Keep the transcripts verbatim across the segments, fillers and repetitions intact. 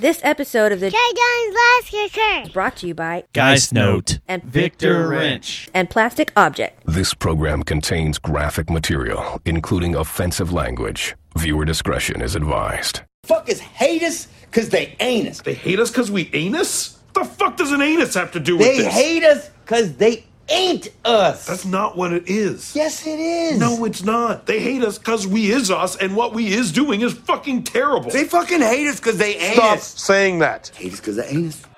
This episode of the Jayden's Last Kicker is brought to you by Geist Note and Victor Wrench and Plastic Object. This program contains graphic material, including offensive language. Viewer discretion is advised. Fuckers hate us because they ain't us. They hate us because we anus? The fuck does an anus have to do with They this? hate us because they ain't us. That's not what it is. Yes, it is. No, it's not. They hate us because we is us, and what we is doing is fucking terrible. They fucking hate us because they ain't Stop us. saying that. Hate us because they ain't us.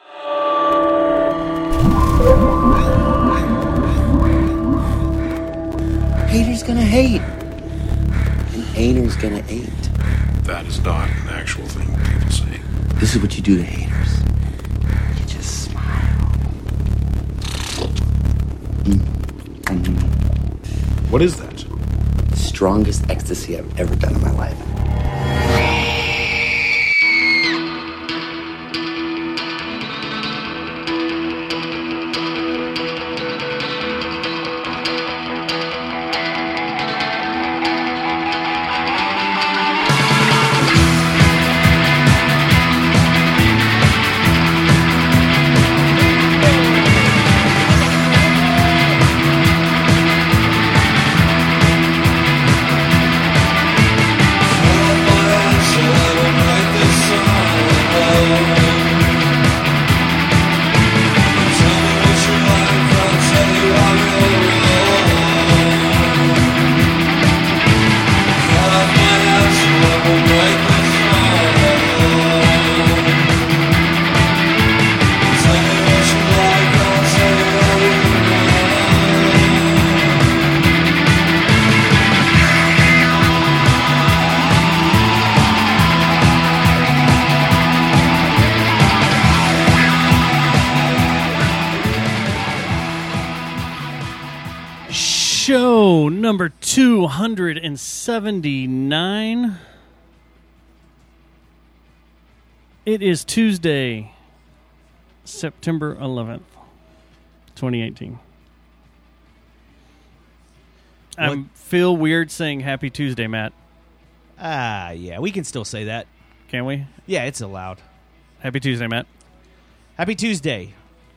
Haters gonna hate. And ain'ters gonna ain't. That is not an actual thing people say. This is what you do to haters. You just smile. Mm-hmm. What is that? The strongest ecstasy I've ever done in my life. Show number two hundred seventy-nine. It is Tuesday, September eleventh, twenty eighteen. I feel weird saying Happy Tuesday, Matt. Ah, yeah, we can still say that. Can we? Yeah, it's allowed. Happy Tuesday, Matt. Happy Tuesday.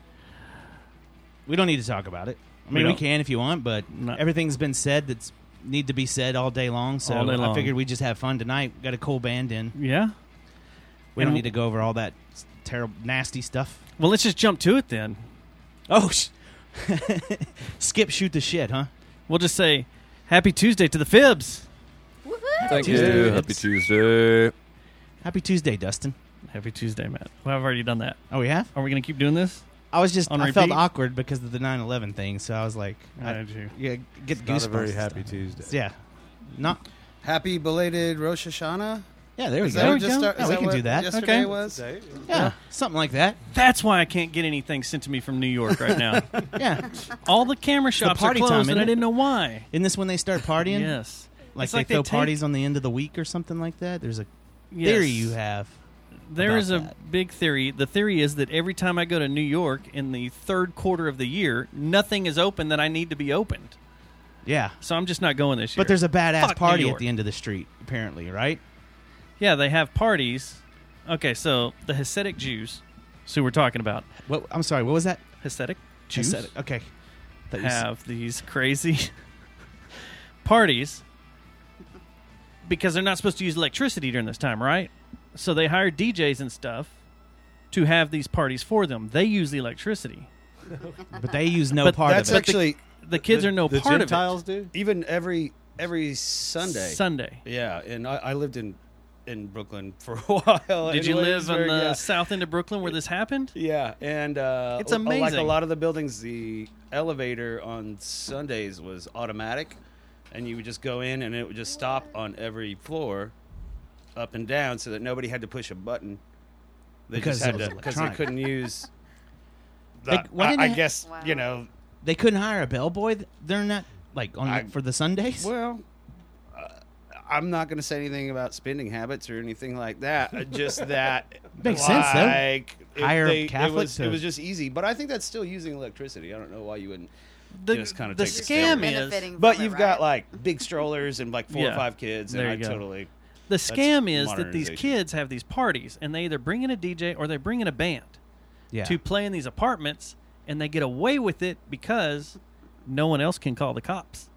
We don't need to talk about it. I mean, We we, don't? can if you want, but No. everything's been said that's need to be said all day long. So All day I long. figured we'd just have fun tonight. Got a cool band in. Yeah? We And don't w- need to go over all that s- terrible, nasty stuff. Well, let's just jump to it then. Oh, sh- skip, shoot the shit, huh? We'll just say Happy Tuesday to the Fibs. Thank Tuesday. you. Happy Tuesday. Happy Tuesday, Dustin. Happy Tuesday, Matt. Well, I've already done that. Oh, we have? Are we going to keep doing this? I was just, On I felt repeat? awkward because of the nine eleven thing, so I was like, How I, did you? yeah, get Not goosebumps. a very and happy stuff. Tuesday. Yeah. Not, Happy belated Rosh Hashanah. yeah, there we Is go. that There what we just go. start- Yeah, is we that can what do that. Yesterday Okay. was. Yeah, something like that. That's why I can't get anything sent to me from New York right now. Yeah. All the camera shops party are time, closed, and isn't I it? didn't know why. Isn't this when they start partying? Yes. Like It's they like they throw take- parties on the end of the week or something like that? There's a Yes. theory you have. There about is a that. big theory. The theory is that every time I go to New York in the third quarter of the year, nothing is open that I need to be opened. Yeah. So I'm just not going this year. But there's a badass Fuck New party York. at the end of the street, apparently, right? Yeah, they have parties. Okay, so the Hasidic Jews, so we're talking about What? I'm sorry, what was that? Hasidic I Jews said it. Okay. Thought you s- have these crazy parties because they're not supposed to use electricity during this time, right? So they hire D Js and stuff to have these parties for them. They use the electricity. But they use no But part That's of it. actually The kids The- are no the part Gentiles of it. do? even every every Sunday. Sunday. Yeah, and I, I lived in in Brooklyn for a while. Did you anyways, live in where- the yeah. south end of Brooklyn where this happened? Yeah, and uh, It's l- Like a amazing. lot of the buildings, the elevator on Sundays was automatic, and you would just go in, and it would just stop on every floor, up and down, so that nobody had to push a button. They Because just it had was to because they electronic. couldn't use. The, Like, why I, didn't I they- guess Wow. you know. They couldn't hire a bellboy th- during that, like on I- the, for the Sundays. Well, uh, I'm not going to say anything about spending habits or anything like that. uh, Just that Makes sense, though. like, it- Hire they- Catholic It was, to- it was just easy, but I think that's still using electricity. I don't know why you wouldn't. The, Just kinda the take the scam stand. is Benefiting But from it, you've got right? like big strollers and like four Yeah. or five kids, and There I you go. totally. The scam is that these modernization. kids have these parties, and they either bring in a D J or they bring in a band Yeah. to play in these apartments, and they get away with it because no one else can call the cops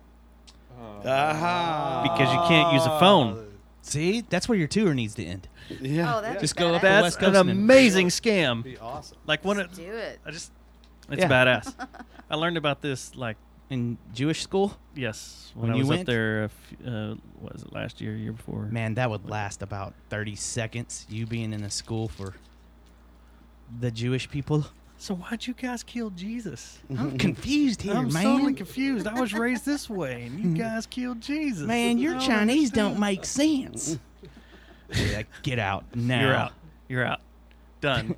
Aha. because you can't use a phone. See, that's where your tour needs to end. Yeah. Oh, that's Just go up the That's West an Coast and- amazing scam. Be awesome. Like when it, Do it. I just, it's Yeah. badass. I learned about this like In Jewish school, yes when, When I you was went? up there. A f- uh, what was it last year, year before? man, that would last about thirty seconds. You being in a school for the Jewish people. So why'd you guys kill Jesus? I'm confused here, I'm man. totally confused. I was raised this way, and you guys killed Jesus. Man, your I don't Chinese don't understand. make sense. Yeah, get out now. You're out. You're out. Done.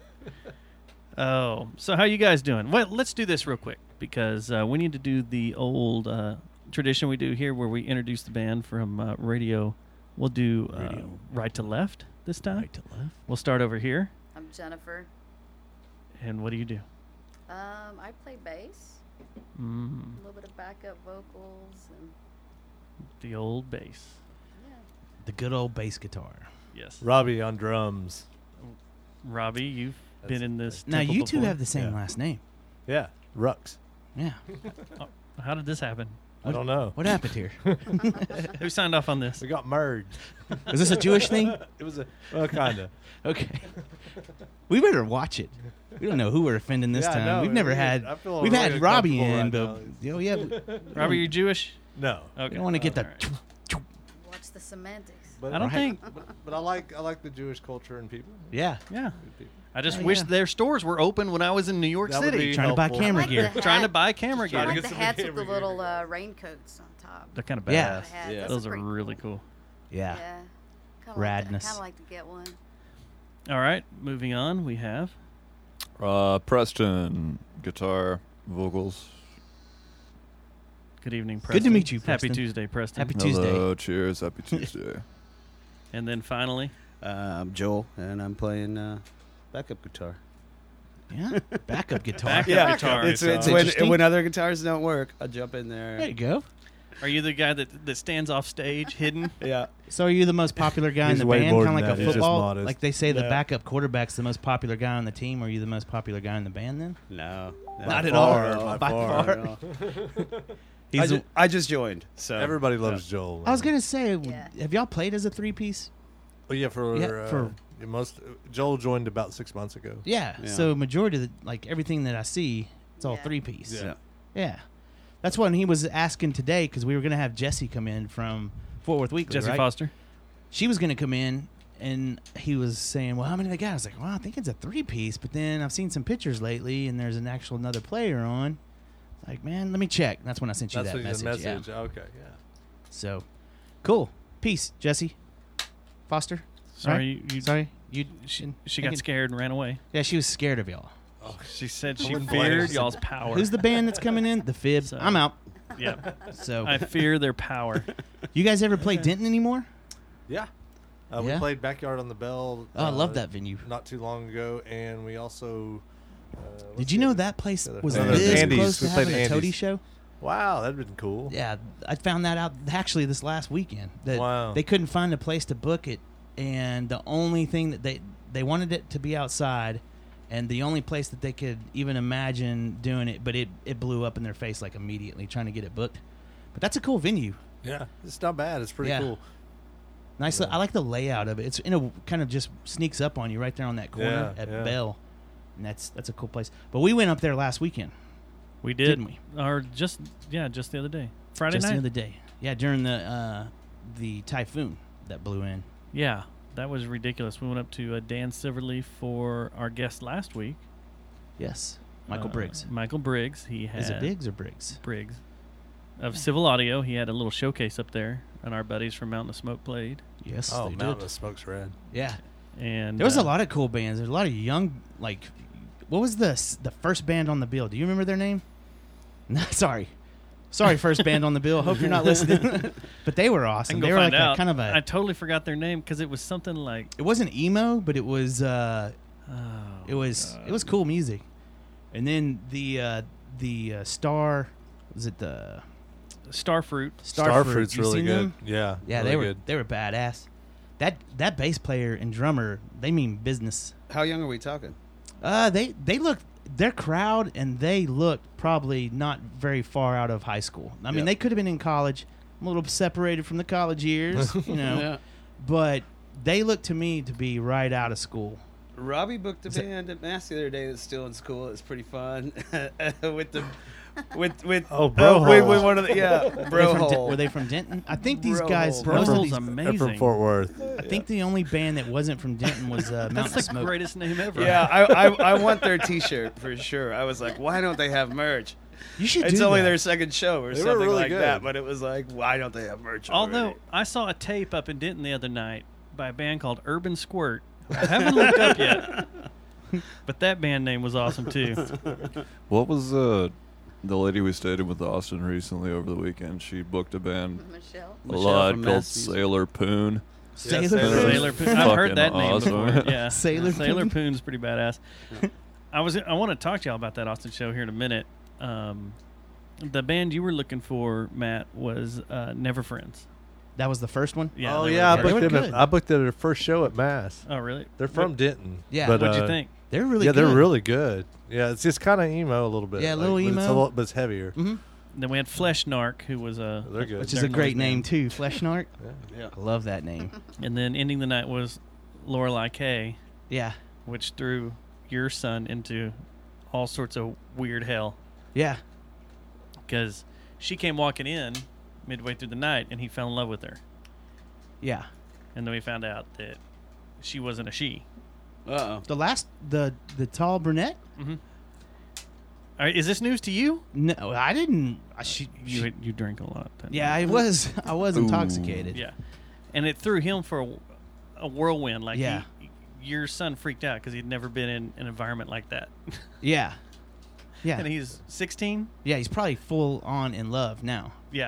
Oh, so how you guys doing? Well, let's do this real quick because uh, we need to do the old uh, tradition we do here where we introduce the band from uh, radio. We'll do uh, Radio. right to left this time. Right to left. We'll start over here. I'm Jennifer. And what do you do? Um, I play bass, Mm, a little bit of backup vocals, and the old bass. yeah. The good old bass guitar. Yes. Robbie on drums. Robbie, you've been in this. Now temple you two before. have the same Yeah. last name. Yeah, Rux. Yeah. How did this happen? I don't know. What happened here? Who signed off on this? We got merged. Is this a Jewish thing? It was a well, kind of. Okay. We better watch it. We don't know who we're offending this Yeah, I time. know. We've never We- had. I feel We've really had Robbie uncomfortable in, right but now. oh yeah. we- Robbie, you Jewish? No. Okay. We don't want to get the. All right. Watch the semantics. But I don't think. But, but I like I like the Jewish culture and people. Yeah. Yeah. Good people. I just Oh, wish yeah. their stores were open when I was in New York That would City. be Trying to buy helpful. camera I like gear. the Trying to hat. buy camera I gear. to like get the some hats with the camera little gear. uh, raincoats on top. They're kind of Yeah. badass. The hat, Yeah. that's Those are pretty really cool. cool. Yeah. Yeah. Kinda Radness. Like kind of like to get one. All right, moving on. We have Uh, Preston, guitar, vocals. good evening, Good to Preston. meet you, Happy Preston. Tuesday, Preston. Happy Tuesday. Hello, cheers, happy Tuesday. And then finally, Uh, I'm Joel, and I'm playing uh, backup guitar. Yeah. Backup guitar. Backup Yeah, guitar. It's, guitar. it's when, Interesting. when other guitars don't work, I jump in there. There you go. are you the guy that, that stands off stage, hidden? Yeah. So are you the most popular guy in He's the way band, more kind of than like that. a He's just football? modest. Like they say, the No. backup quarterback's the most popular guy on the team. Are you the most popular guy in the band then? No. Not at far, all. not By far. far. No. He's I, a- ju- I just joined, so Everybody loves Joel. I was gonna say, Yeah. have y'all played as a three piece? Oh yeah, for Yeah, uh, for- yeah, most Joel joined about six months ago. Yeah. Yeah. So majority of the, like everything that I see, it's all Yeah. three piece. Yeah. Yeah. That's what he was asking today because we were gonna have Jesse come in from Fort Worth Weekly. Jesse right? Foster. She was gonna come in. And he was saying, "Well, how many they got?" I was like, "Well, I think it's a three-piece." But then I've seen some pictures lately, and there's an actual another player on. Like, man, let me check. That's when I sent you That's that what message. the message. Yeah. Okay, yeah. So, cool. Peace, Jesse Foster. Sorry, Right? you, you, Sorry, you. She, she got scared and ran away. Yeah, she was scared of y'all. She said she Someone feared blames- y'all's power. Who's the band that's coming in? The Fib. So- I'm out. Yep. So, I fear their power. you guys ever play Denton anymore? Yeah. Uh, Yeah? We played Backyard on the Bell. Oh, I uh, love that venue. Not too long ago, and we also. Uh, Did what's you the know other- that place the other- was Uh, this Andy's. close to We played having a Toady Andy's. show? Wow, that'd been cool. Yeah, I found that out actually this last weekend. That Wow. they couldn't find a place to book it, and the only thing that they they wanted it to be outside, and the only place that they could even imagine doing it, but it it blew up in their face like immediately trying to get it booked. But that's a cool venue. Yeah, it's not bad. It's pretty Yeah. cool. Nice. I like the layout of it. It's in a kind of just sneaks up on you right there on that corner Yeah, at yeah. Bell, and that's that's a cool place. But we went up there last weekend. We did. Didn't we? Or just, yeah, just the other day. Friday just night? the other day. Yeah, during the uh, the typhoon that blew in. Yeah, that was ridiculous. We went up to uh, Dan Silverleaf for our guest last week. Yes, Michael Uh, Briggs. Michael Briggs. He had Is it Biggs or Briggs? Briggs of Civil Audio. He had a little showcase up there, and our buddies from Mountain of Smoke played. Yes, Oh, they Mountain did. of Smoke's rad. Yeah, And there was uh, a lot of cool bands. There's a lot of young, like, what was the s- the first band on the bill? Do you remember their name? No, sorry, sorry, first band on the bill. Hope you're not listening. But they were I awesome. can go They were find like out. a kind of a. I totally forgot their name because it was something like. it wasn't emo, but it was. Uh, Oh, it was. God. It was cool music. And then the uh, the uh, Star, was it the Starfruit. Starfruit? Starfruit's You really seen good. them? Yeah, Yeah, really they were good. they were badass. that that bass player and drummer, they mean business. How young are we talking? Uh, they they look their crowd, and they look probably not very far out of high school. I mean, Yeah. they could have been in college, a little separated from the college years, you know, Yeah. but they look to me to be right out of school. Robbie booked a Is it- band at Mass the other day that's still in school. It's pretty fun with the with with Oh, uh, Bro with, Hole. with one of the yeah Were they, bro from, Den- hole. were they from Denton? I think these Bro guys. Hole. Bro most of Hole's these- They're amazing. from Fort Worth. I think the only band that wasn't from Denton was uh, Mountain That's the Smoke. greatest name ever. Yeah, I, I I want their T-shirt for sure. I was like, why don't they have merch? You should It's do only that. their second show or They were something really like good. that. But it was like, why don't they have merch? Although already? I saw a tape up in Denton the other night by a band called Urban Squirt. I haven't looked up yet, but that band name was awesome too. What was uh, the lady we stayed in with Austin recently over the weekend? She booked a band Michelle. a Michelle lot from called Mass Music. Sailor Poon. Sailor Sailor Moon. Sailor Poon. I've heard that name Fucking before. awesome. Yeah, Sailor Sailor Poon. Poon's pretty badass. I was. I want to talk to y'all about that Austin show here in a minute. Um, the band you were looking for, Matt, was uh, Never Friends. That was the first one. Yeah. oh they were yeah, I the They first- were booked them. good. At, I booked it at their first show at Mass. Oh really? They're from Denton. Yeah. but, What'd you uh, think? They're really yeah, good. they're really good. Yeah, it's just kind of emo a little bit. Yeah, a like, little but It's a emo. little, but it's heavier. hmm Then we had Flesh Narc, who was a They're good. Which is They're a great noise name band. too, Fleshnark. yeah. I love that name. And then ending the night was Lorelei K, Yeah, which threw your son into all sorts of weird hell yeah. because she came walking in midway through the night and he fell in love with her. Yeah. And then we found out that she wasn't a she. Uh oh. The last, the the tall brunette. All right, is this news to you? No, I didn't. I, she, You she- you drink a lot. Then. yeah, I was. I was intoxicated. Yeah, and it threw him for a, a whirlwind. Like Yeah. he, your son freaked out because he'd never been in an environment like that. Yeah. Yeah. And he's sixteen. Yeah. He's probably full on in love now. Yeah,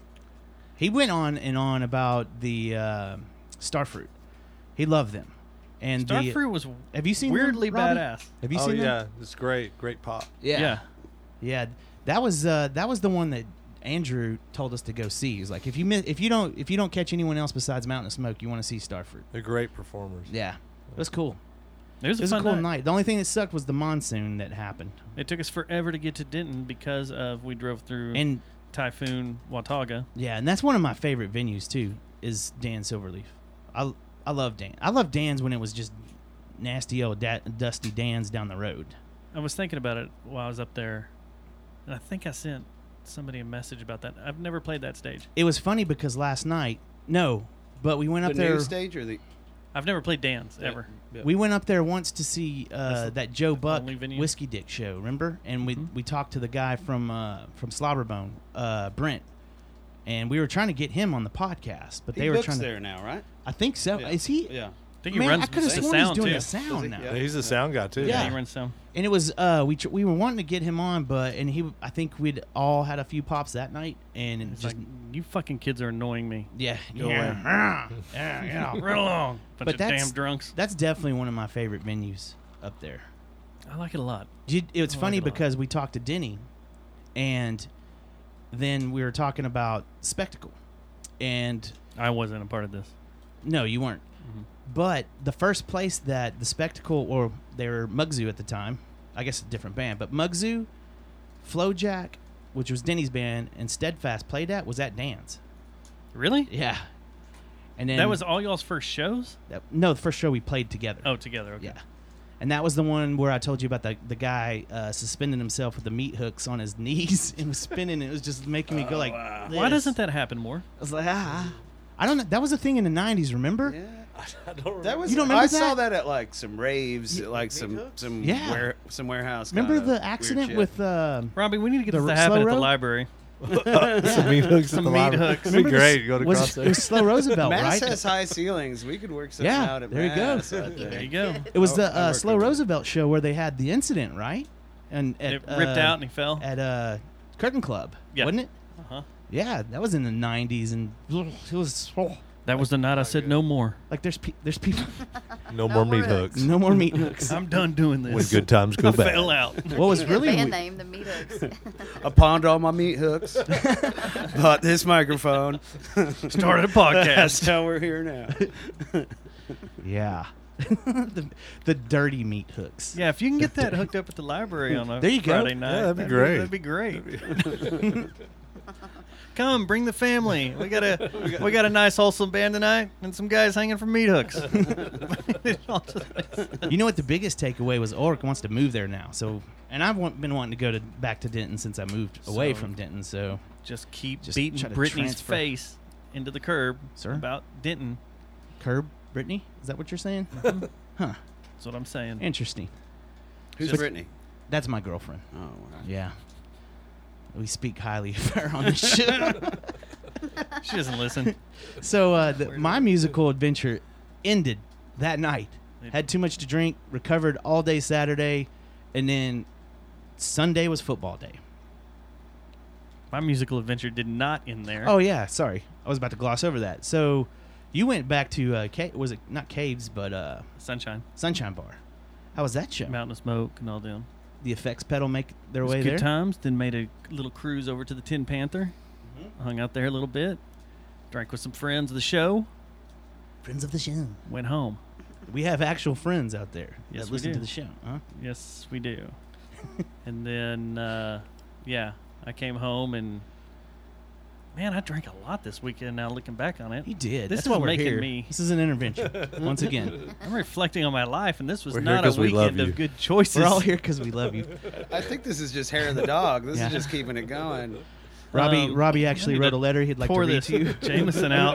He went on and on about the uh, Starfruit. He loved them. And the, Starfruit was have you seen them, weirdly Robbie? badass. Have you oh seen yeah, them? it's great. Great pop. Yeah. Yeah. Yeah. That was uh, that was the one that Andrew told us to go see. He's like, if you miss, if you don't if you don't catch anyone else besides Mountain Smoke, you want to see Starfruit. They're great performers. Yeah. It was cool. It was It a was a fun cool night. night. The only thing that sucked was the monsoon that happened. It took us forever to get to Denton because of we drove through And Typhoon Watauga. yeah, and that's one of my favorite venues too. Is Dan Silverleaf. I I love Dan. I love Dan's when it was just nasty old da- dusty Dan's down the road. I was thinking about it while I was up there, and I think I sent somebody a message about that. I've never played that stage. It was funny because last night, no, but we went The up there. new stage or the I've never played Dan's ever. Yeah. We went up there once to see uh, That's the that Joe Buck only venue? Whiskey Dick show. Remember? And we we talked to the guy from uh, from Slobberbone, uh, Brent, and we were trying to get him on the podcast, but he they were books trying to. there now, right? I think so. Yeah. Is he? Yeah. I think he Man, runs I could have the sworn he's sound doing too. the Does sound he? now. Yeah. He's a sound guy too. Yeah, Yeah. he runs sound. And it was uh we tr- we were wanting to get him on, but and he I think we'd all had a few pops that night, and it It's just like, you fucking kids are annoying me. yeah Go yeah, away. yeah yeah. Right along. Bunch But of that's- damn drunks. That's definitely one of my favorite venues up there. I like it a lot. You, it was I like funny it a lot. because we talked to Denny, and then we were talking about Spectacle, and I wasn't a part of this. no, you weren't. Mhm. But the first place that the Spectacle, or they were Mugzoo at the time, I guess a different band, but Mugzoo, Flowjack, which was Denny's band, and Steadfast played at was at Dan's. Really? Yeah, and then That was all y'all's first shows? that, no the first show we played together. Oh, together. Okay. Yeah. And that was the one where I told you about the the guy uh, suspending himself with the meat hooks on his knees and was spinning. It was just making me go like, Why this. doesn't that happen more? I was like, ah. I don't know. That was a thing in the nineties, remember? Yeah. I don't remember. That was You don't remember I saw that? that at like some raves, Yeah. at, like some some Yeah. ware, some warehouse. Remember kinda the weird accident shit. with uh, Robbie, we need to get The this to r- happen slow at the road? library. some meat hooks. Some at the meat library. hooks. It'd be remember great. this- Go to was, concert. it was Slow Roosevelt, Mass right? has high ceilings. We could work something Yeah, out at there you go. Mass, I think. There you go. It was I- the I uh, worked Slow over there. Roosevelt show where they had the incident, right? And at, It ripped uh, out and he fell. at uh, Curtain Club, Yeah. wasn't it? Uh-huh. Yeah, that was in the nineties, and it was. Oh. That was the night I said no more. Like there's pe- there's people. No, No more more meat hooks. hooks. No more meat hooks. I'm done doing this. When good times go I bad. fell out. What was really Band we- name, the Meat Hooks. I pawned all my meat hooks. Bought this microphone. Started a That's podcast. how we're here now. Yeah. the, the dirty meat hooks. Yeah, if you can get that hooked up at the library on a There you go. Friday night, Yeah, that'd be great. That'd be great. Come, bring the family. We got a we got a nice wholesome band tonight, and some guys hanging from meat hooks. You know what the biggest takeaway was? Oric wants to move there now. So, and I've want, been wanting to go to back to Denton since I moved away So- from Denton. So, Just keep Just beating try to Brittany's transfer. face into the curb Sir? about Denton. curb Brittany, is that what you're saying? Mm-hmm. Huh. That's what I'm saying. Interesting. Who's Just- Brittany? That's my girlfriend. Oh, wow. Yeah. We speak highly of her on the show. She doesn't listen. So uh, the, my musical adventure ended that night. Had too much to drink, recovered all day Saturday, and then Sunday was football day. My musical adventure did not end there. Oh yeah, sorry, I was about to gloss over that. So you went back to uh, Ca- was it not Caves but uh, Sunshine, Sunshine Bar? How was that show? Mountain of Smoke, and all them. The Effects Pedal make their It was way good there. times. Then made a little cruise over to the Tin Panther. Mm-hmm. Hung out there a little bit. Drank with some friends of the show. Friends of the show. Went home. We have actual friends out there Yes, that we listen do. to the show. Huh? Yes, we do. And then, uh, yeah, I came home and, man, I drank a lot this weekend now looking back on it. You did. This That's is why we're making here. me. This is an intervention. Once again, I'm reflecting on my life, and this was We're here not a 'cause we love weekend you. of good choices. we're all here because we love you. I think this is just hair of the dog. This Yeah. is just keeping it going. Robbie, Um, Robbie actually I need wrote to a letter he'd like to Pour read this to you. Jameson out.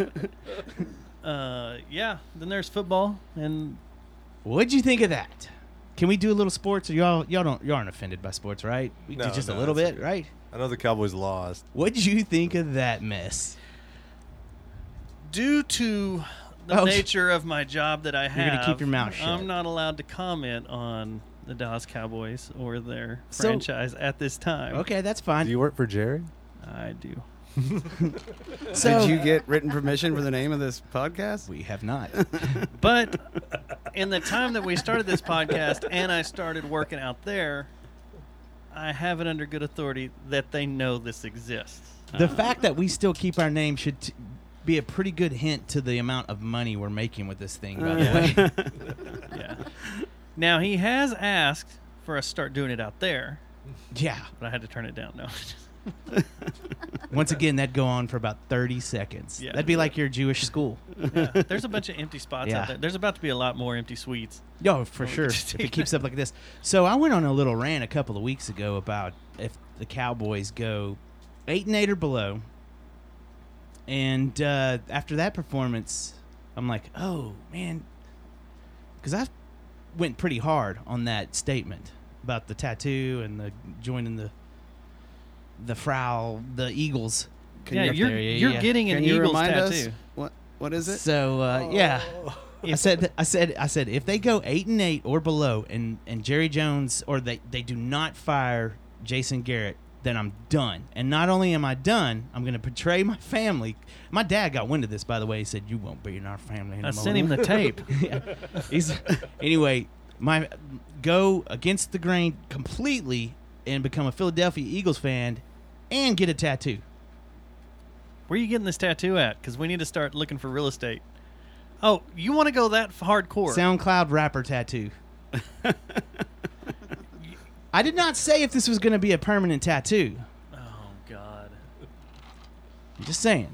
uh, yeah. Then there's football, and What'd you think of that? Can we do a little sports? Or y'all, y'all don't, you aren't offended by sports, right? We No, do just no, a little that's bit, good. right? I know the Cowboys lost. What'd you think of that mess? due to the Oh. nature of my job that I You're have, gonna keep your mouth shut. I'm not allowed to comment on the Dallas Cowboys or their So- franchise at this time. Okay, that's Do fine. you work for Jerry? I do. So Did you get written permission for the name of this podcast? we have not. But in the time that we started this podcast and I started working out there, I have it under good authority that they know this exists. The fact that we still keep our name should t- be a pretty good hint to the amount of money we're making with this thing, by the way. Yeah. Now, he has asked for us to start doing it out there, Yeah. but I had to turn it down. No. Once again, that'd go on for about thirty seconds. Yeah. That'd be like your Jewish school. Yeah. There's a bunch of empty spots Yeah. out there. There's about to be a lot more empty suites. Yo, for Well, we sure. could just If take it keeps up like this. So I went on a little rant a couple of weeks ago about if the Cowboys go eight and eight or below. And uh, after that performance, I'm like, oh man, because I went pretty hard on that statement about the tattoo and the joining the the Frau, the Eagles. yeah, up you're there, yeah, you're yeah. getting an Can you Eagles remind tattoo. us what what is it? So uh, yeah, I said I said I said if they go eight and eight or below, and, and Jerry Jones or they, they do not fire Jason Garrett, then I'm done. And not only am I done, I'm going to betray my family. My dad got wind of this, by the way. He said, "You won't be in our family anymore." I sent him the tape. Yeah. He's anyway. My go against the grain completely and become a Philadelphia Eagles fan and get a tattoo. Where are you getting this tattoo at? Because we need to start looking for real estate. Oh, you want to go that f- hardcore? SoundCloud rapper tattoo. I did not say if this was going to be a permanent tattoo. oh God. I'm just saying.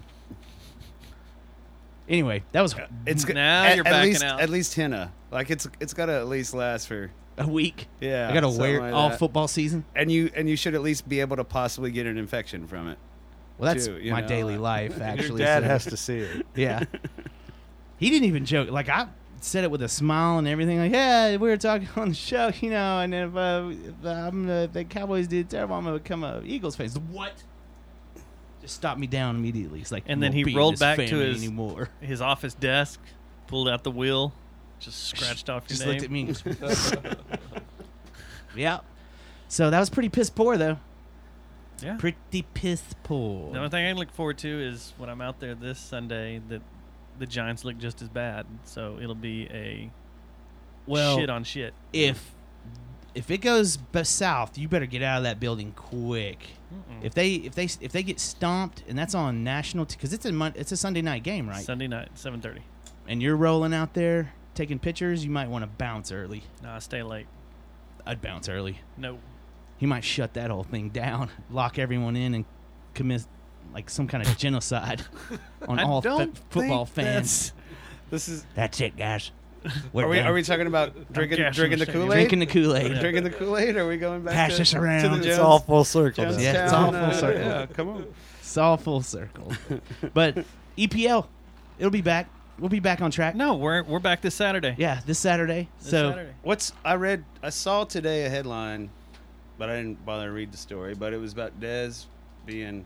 Anyway, that was It's g- Now at, you're at backing least, out. At least henna. Like it's it's got to at least last for a week. yeah. I got to something wear like all that. football season. And you and you should at least be able to possibly get an infection from it. Well, that's too, you my know, daily uh, life, Your actually. dad so- has to see it. Yeah. He didn't even joke. Like, I said it with a smile and everything. Like, yeah, we were talking on the show, you know, and if, uh, if, I'm, uh, if the Cowboys did terrible, I'm going to become a Eagles fan. He's like, what? Just stopped me down immediately. He's like, And "You then won't he be in rolled this back to family his- anymore. His office desk, pulled out the wheel, just scratched off your Just name. looked at me. and goes, yeah. So that was pretty piss poor, though. Yeah. Pretty piss poor. The only thing I can look forward to is when I'm out there this Sunday that the Giants look just as bad. So it'll be a Well, shit on shit. if if it goes b- south, you better get out of that building quick. Mm-mm. If they if they if they get stomped, and that's on national, because it's a Mon- it's a Sunday night game, right? Sunday night, seven thirty. And you're rolling out there taking pictures, you might want to bounce early. Nah, stay late. I'd bounce early. No. He might shut that whole thing down, lock everyone in, and commit like some kind of genocide on I all don't f- football think fans. This is. That's it, guys. Are we, are we talking about drinking cashing drinking the the shit. Kool Aid? Drinking the Kool-Aid. Drinking the Kool Aid. Are we going back? Pass to, this to around. the It's It's Jones- all full circle. Jonestown, now. Yeah, it's all full uh, circle. Yeah, come on. It's all full circle. But E P L, it'll be back. We'll be back on track. No, we're we're back this Saturday. Yeah, this Saturday. This so Saturday. What's I read? I saw today a headline, but I didn't bother to read the story. But it was about Dez being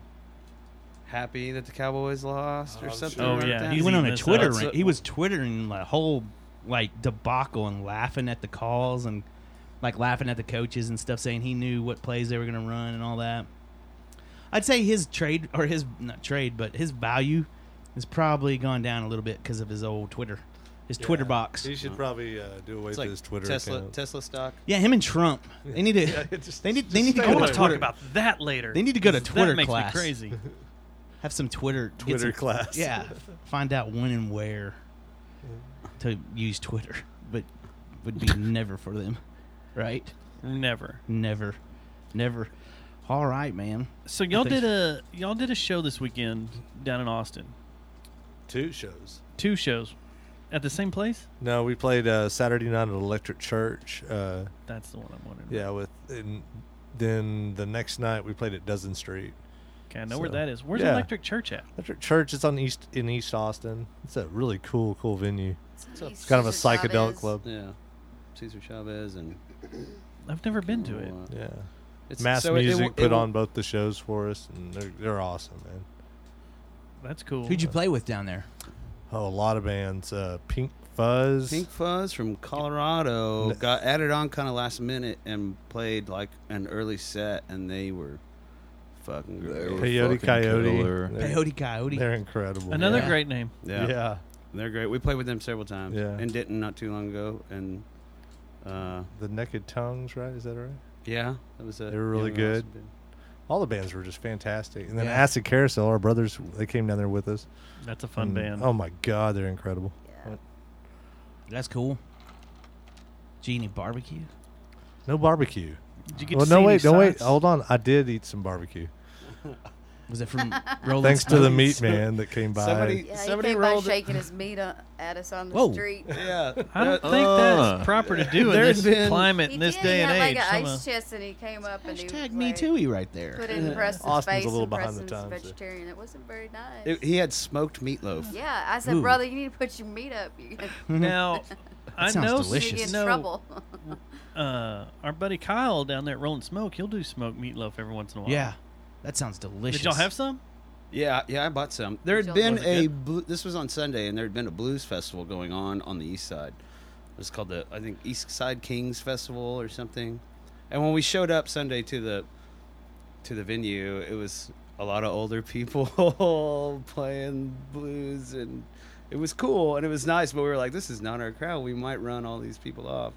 happy that the Cowboys lost or Oh, something. sure. Oh, like yeah, that. he he's went on eating a this Twitter. up. rant. He was twittering the whole like debacle and laughing at the calls and like laughing at the coaches and stuff, saying he knew what plays they were going to run and all that. I'd say his trade or his not trade, but his value has probably gone down a little bit because of his old Twitter, his Twitter Yeah. box. He should probably uh, do away It's with like his Twitter Tesla account. Tesla stock. Yeah, him and Trump. They need to. just- they need. just They need to stay go I to want to Twitter. talk about that later. They need to go to That Twitter makes class. me crazy. Have some Twitter get Twitter some- class. Yeah, find out when and where to use Twitter, but would be never for them, right? Never. Never, never. All right, man. So y'all think- did a y'all did a show this weekend down in Austin. Two shows. Two shows at the same place. No, we played uh, Saturday night at Electric Church. Uh, That's the one I'm wondering. yeah, with and then the next night we played at Dozen Street. Okay, I know where So, that is. Where's yeah. Electric Church at? Electric Church is on East in East Austin. It's a really cool, cool venue. It's It's kind of a Cesar psychedelic Chavez. club. Yeah, Cesar Chavez and I've never been to it. uh, Yeah, It's, Mass so it- it Music w- it put w- on both the shows for us, and they're they're awesome, man. That's cool. Who'd you play with down there? Oh, a lot of bands. Uh, Pink Fuzz. Pink Fuzz from Colorado N- got added on kind of last minute and played like an early set, and they were fucking They great. were Peyote fucking Coyote. killer. They're- Coyote Coyote. They're incredible. Another Yeah. great name. Yeah. Yeah. They're great. We played with them several times. Yeah. In Denton not too long ago, and uh, The Naked Tongues, right? Is that right? yeah, that was a. They were really yeah, that was good. a bit- All the bands were just fantastic. And then Yeah. Acid Carousel, our brothers, they came down there with us. That's a fun And, band. Oh my God, they're incredible. Yeah. That's cool. Genie barbecue. No barbecue. Did you get Well, to no see wait, any no wait. sights? Hold on. I did eat some barbecue. Was it from Rolling Thanks to the Stones? meat man that came by. Somebody- Yeah, Somebody he came by rolled it- shaking his meat uh, at us on the Whoa. street. Yeah. I don't Uh, think Uh, that's proper to do in there's this been- climate, He in this did. day he and had age. like Some, an uh, ice chest, and he came up and he Hashtag was me like, too right there. put it in Preston's Austin's face a little and behind the Preston's times. vegetarian. It wasn't very nice. It- he had smoked meatloaf. yeah, I said, Ooh. brother, you need to put your meat up. You now, I sounds know delicious. get in no, trouble. uh, our buddy Kyle down there at Rolling Smoke, he'll do smoked meatloaf every once in a while. Yeah, that sounds delicious. Did y'all have some? Yeah, yeah, I bought some. There had Y'all- been Was it a good? blu- this was on Sunday, and there had been a blues festival going on on the east side. It was called the I think East Side Kings Festival or something. And when we showed up Sunday to the to the venue, it was a lot of older people playing blues, and it was cool and it was nice. But we were like, this is not our crowd. We might run all these people off.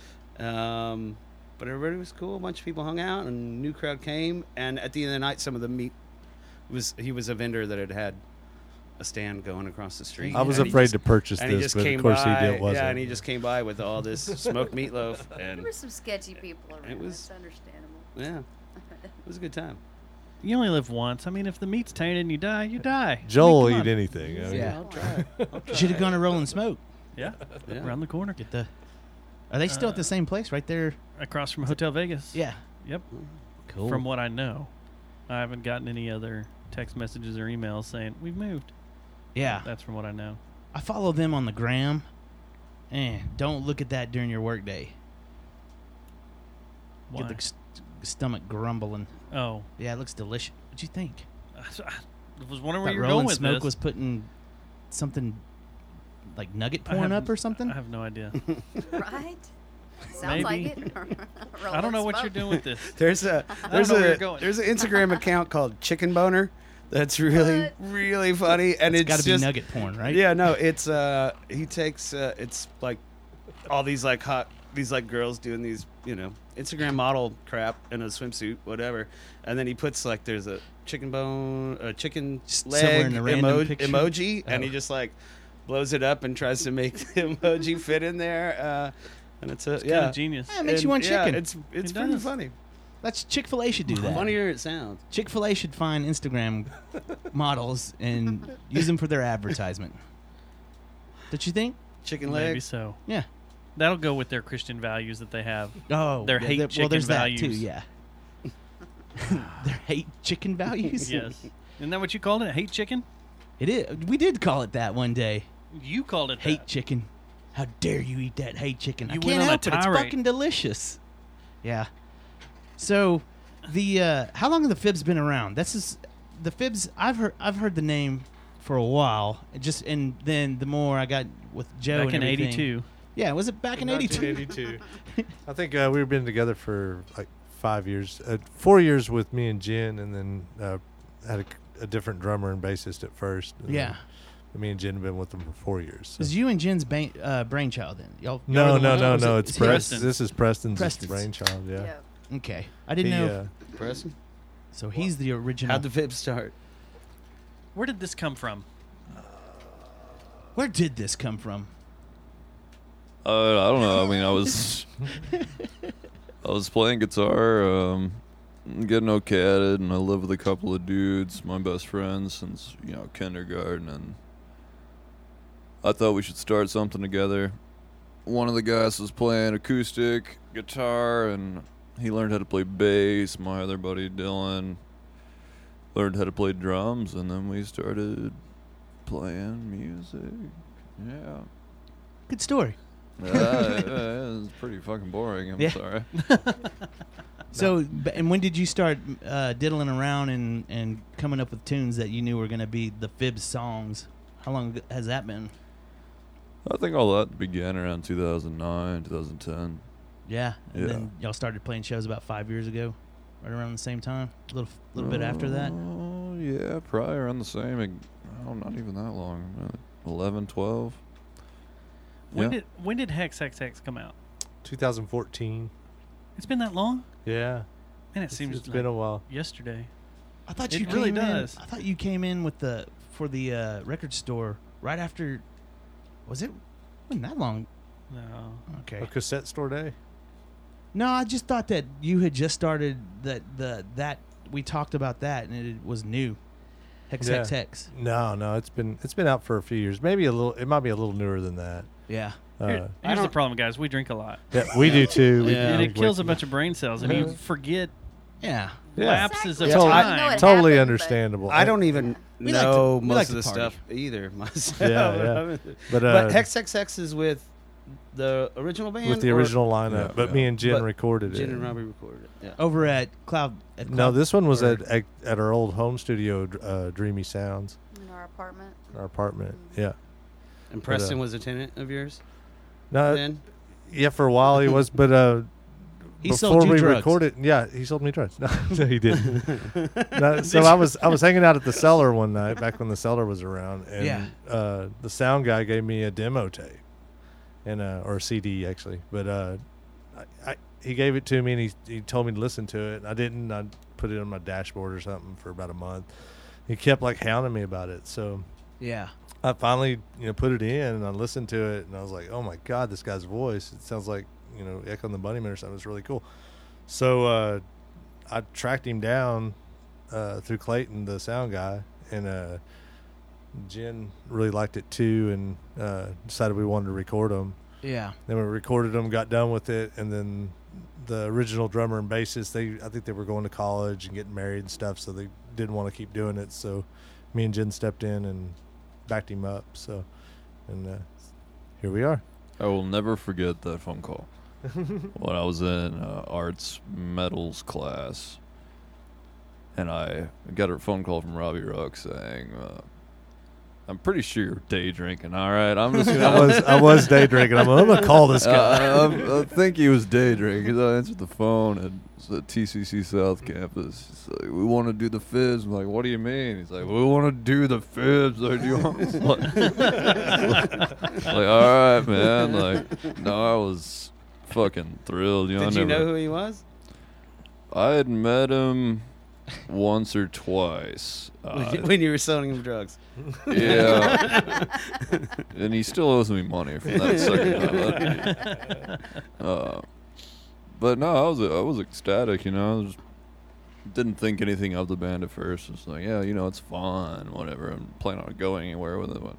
Um, but everybody was cool. A bunch of people hung out, and a new crowd came. And at the end of the night, some of the meat was he was a vendor that had had a stand going across the street. I was and he afraid just- to purchase and he this, just but came of course by, he did. Wasn't. Yeah, and he just came by with all this smoked meatloaf, There and were some sketchy people around. It was- It's understandable. yeah, it was a good time. You only live once. I mean, if the meat's tainted and you die, you die. Joel I will mean, come eat on. anything. I mean, Yeah. I'll try. I'll try. Should have gone to Rolling Smoke. Yeah, Yeah. around the corner, Get the. Are they still at the same place right there? across from Hotel Vegas. Yeah. Yep. Cool. From what I know, I haven't gotten any other text messages or emails saying we've moved. yeah. That's from what I know. I follow them on the gram. Eh, don't look at that during your workday. Why? Get the st- stomach grumbling. Oh, Yeah, it looks delicious. What'd you think? I was wondering where That you were Rolling going with Smoke this. was putting something like nugget I porn have- up or something. I have no idea. Right? Sounds like Maybe. it. I don't know what you're doing with this. There's a don't there's know where a you're going. there's an Instagram account called Chicken Boner That's really, What? really funny, and It's it's, got to be just nugget porn, right? yeah. No, it's uh, he takes uh, it's like all these like hot these like girls doing these you know Instagram model crap in a swimsuit, whatever, and then he puts like there's a chicken bone, a chicken Somewhere leg in a random emo- picture? emoji, and he Oh. just like blows it up and tries to make the emoji fit in there, uh, and it's a It's yeah. kinda genius. Yeah, it makes you And, want yeah, chicken. it's it's It pretty does. funny. That's Chick-fil-A should do that. Funnier it sounds. Chick-fil-A should find Instagram models and use them for their advertisement. Don't you think? Chicken Maybe leg. so. Yeah. That'll go with their Christian values that they have. Oh, Their yeah, hate there- chicken well, there's values. that too. Yeah. Their hate chicken values. Yes. Isn't that what you called it? Hate chicken? It is. We did call it that one day. You called it Hate that. chicken. How dare you eat that hate chicken? I You can't went on a help it. It's tirade. fucking delicious. Yeah. So, the uh, how long have the Fibs been around? This is the Fibs. I've heard. I've heard the name for a while. It just and then the more I got with Joe Back and in everything- eighty-two. Yeah, was it back in eighty-two? nineteen eighty-two. I think uh, we've been together for like five years, uh, four years with me and Jen, and then uh, had a, a different drummer and bassist at first. And Yeah. then me and Jen have been with them for four years. so. Was you and Jen's ba- uh, brainchild then? Y'all. y'all No, were the no, ones- no, was no. it- It's is he- Preston. Preston. This is Preston's, Preston's. brainchild. Yeah. Yeah. Okay, I didn't He, know. uh, Preston. So he's the original. How'd the Fib start? Where did this come from? Where did this come from? Uh, I don't know. I mean, I was I was playing guitar, um, getting okay at it, and I lived with a couple of dudes, my best friends since you know kindergarten, and I thought we should start something together. One of the guys was playing acoustic guitar, and he learned how to play bass. My other buddy Dylan learned how to play drums, and then we started playing music. Yeah. Good story. uh, it was pretty fucking boring. I'm Yeah. sorry. So, b- and when did you start uh, diddling around and, and coming up with tunes that you knew were going to be the Fibs songs? How long has that been? I think all that began around two thousand nine, two thousand ten. Yeah. And Yeah. then y'all started playing shows about five years ago, right around the same time? A little, little bit after that? Oh, yeah, probably around the same. like, Oh, not even that long. uh, eleven, twelve. When Yeah. did when did Hex Hex Hex come out? twenty fourteen. It's been that long? Yeah. Man, it It's, seems it's like been a while. yesterday. I thought It you really came does. in. I thought you came in with the for the uh, record store right after. Was it? Wasn't that long? No. Okay. A cassette store day. No, I just thought that you had just started that the that we talked about that and it was new. Hex Yeah. Hex Hex. No, no, it's been it's been out for a few years. Maybe a little. It might be a little newer than that. Yeah. Uh, Here- here's the problem, guys. We drink a lot. yeah, we do too. We Yeah. And drink it way kills a too bunch of brain cells, and you Uh-huh. forget Yeah. Yeah. lapses of Exactly. Yeah, I time. know it Totally happened, but- understandable. I don't even We like to- know we most like of the to party. stuff either myself. Yeah, yeah. But, uh, but Hex Hex Hex is with the original band? with the or original lineup. Yeah, but yeah. me and Jen But recorded Jen it. and Robbie recorded it. Yeah. Over at Cloud. At Cloud No, this one was or- at, at at our old home studio, uh, Dreamy Sounds, In our apartment. our apartment. Yeah. And Preston uh, was a tenant of yours No, then? yeah, for a while he was, but uh, He before sold you we drugs. recorded, yeah, he sold me drugs. No, no he didn't. No, so I was I was hanging out at the Cellar one night back when the Cellar was around, and Yeah. uh, the sound guy gave me a demo tape, and uh, or a C D actually, but uh, I, I, he gave it to me and he he told me to listen to it. And I didn't. I put it on my dashboard or something for about a month. He kept like hounding me about it, so. Yeah. I finally, you know, put it in and I listened to it and I was like, oh my God, this guy's voice. It sounds like, you know, Echo and the Bunnymen or something. It's really cool. So uh, I tracked him down uh, through Clayton, the sound guy, and uh, Jen really liked it too and uh, decided we wanted to record them. Yeah. Then we recorded them, got done with it, and then the original drummer and bassist, they I think they were going to college and getting married and stuff, so they didn't want to keep doing it. So me and Jen stepped in and backed him up. So, and uh, here we are. I will never forget that phone call. When I was in uh, arts metals class, and I got a phone call from Robbie Rook saying, uh, I'm pretty sure you're day drinking. All right, I'm just I gonna. was I was day drinking. I'm, I'm gonna call this guy. Uh, I, I think he was day drinking. I answered the phone at the T C C South campus. He's like, "We want to do the fibs." I'm like, "What do you mean?" He's like, "We want to do the fibs." Like, do you want? like, like, all right, man. Like, no, I was fucking thrilled. You know, Did I you never- know who he was? I had met him once or twice. Uh, when you were selling him drugs. yeah, and he still owes me money for that second time. Uh, but no, I was I was ecstatic. You know, I was, didn't think anything of the band at first. It was like, yeah, you know, it's fun, whatever. I'm planning on going anywhere with it. But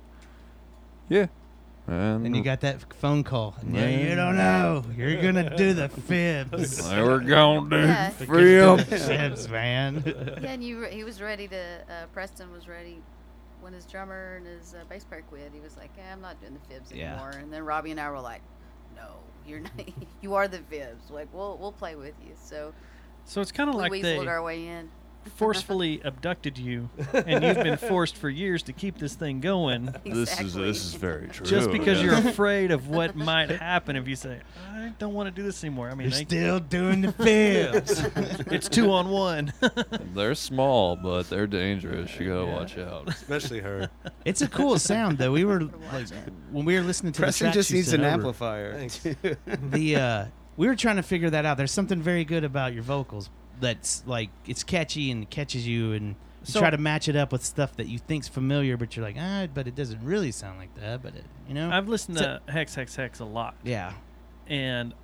yeah, and And you got that phone call. And yeah, Yeah. you don't know. You're gonna do the fibs. they were gonna do Yeah. fibs. Fibs, man. Yeah, and you, re- he was ready to. Uh, Preston was ready when his drummer and his uh, bass player quit. He was like, "Yeah, I'm not doing the fibs Yeah. anymore." And then Robbie and I were like, "No, you're not. You are the fibs. Like, we'll we'll play with you." So So it's kind of we like weaseled they our way in. forcefully abducted you, and you've been forced for years to keep this thing going. This is Exactly. this is very true. Just because yeah. you're afraid of what might happen if you say, "I don't want to do this anymore." I mean, You're they- still doing the fibs. it's two on one. They're small, but they're dangerous. You gotta watch out. Especially her. It's a cool sound, though. We were like, when we were listening to Preston the tracks just you needs sent an over, amplifier. Thanks. the uh, we were trying to figure that out. There's something very good about your vocals that's like it's catchy and catches you, and you So- try to match it up with stuff that you think's familiar, but you're like, ah, but it doesn't really sound like that. But it, you know, I've listened So- to Hex Hex Hex a lot, yeah, and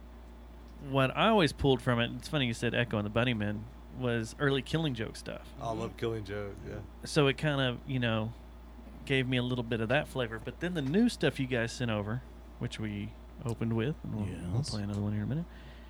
what I always pulled from it, it's funny you said Echo and the Bunnymen, was early Killing Joke stuff. I love Killing Joke. Yeah. So it kind of, you know, gave me a little bit of that flavor. But then the new stuff you guys sent over, which we opened with, and we'll, we'll Yes. play another one here in a minute,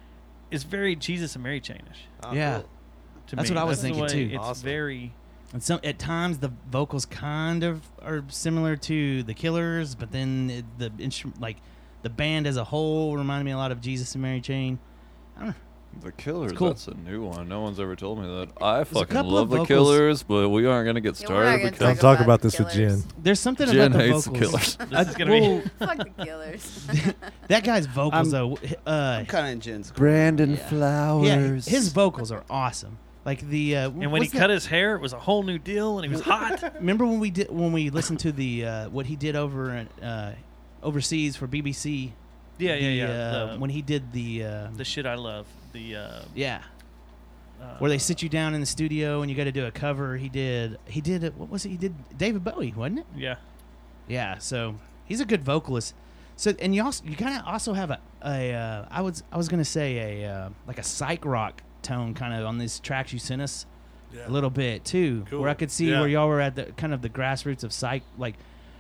is very Jesus and Mary Chainish. Oh, yeah. cool. To That's me. what I was the thinking, way too. It's Awesome. very And some at times the vocals kind of are similar to the Killers, but then it, the instrument, like the band as a whole, reminded me a lot of Jesus and Mary Chain. I don't know. The Killers, cool. that's a new one. No one's ever told me that. I a fucking couple love of the vocals- Killers, but we aren't going to get Yeah, we're not started gonna because Don't talk talk about about the this with Killers. Jen. There's something Jen about the hates the vocals. Killers. This is gonna be- Well, Fuck the Killers. that guy's vocals I'm- though. Uh, I'm kind of in Jen's. Brandon yeah. Flowers. yeah, his vocals are awesome. Like the uh, And when he cut his hair, it was a whole new deal, and he was hot. remember when we did when we listened to the uh, what he did over at, uh, overseas for B B C. Yeah, yeah, the, yeah. Uh, the, when he did the uh, the shit I love. The uh, yeah, uh, where they sit you down in the studio and you got to do a cover. He did. He did. it- What was it? He did David Bowie, wasn't it? Yeah, Yeah. So he's a good vocalist. So and you also you kind of also have a a uh, I was I was gonna say a uh, like a psych rock tone kind of on these tracks you sent us Yeah. a little bit too, Cool. where I could see Yeah. where y'all were at the kind of the grassroots of psych like.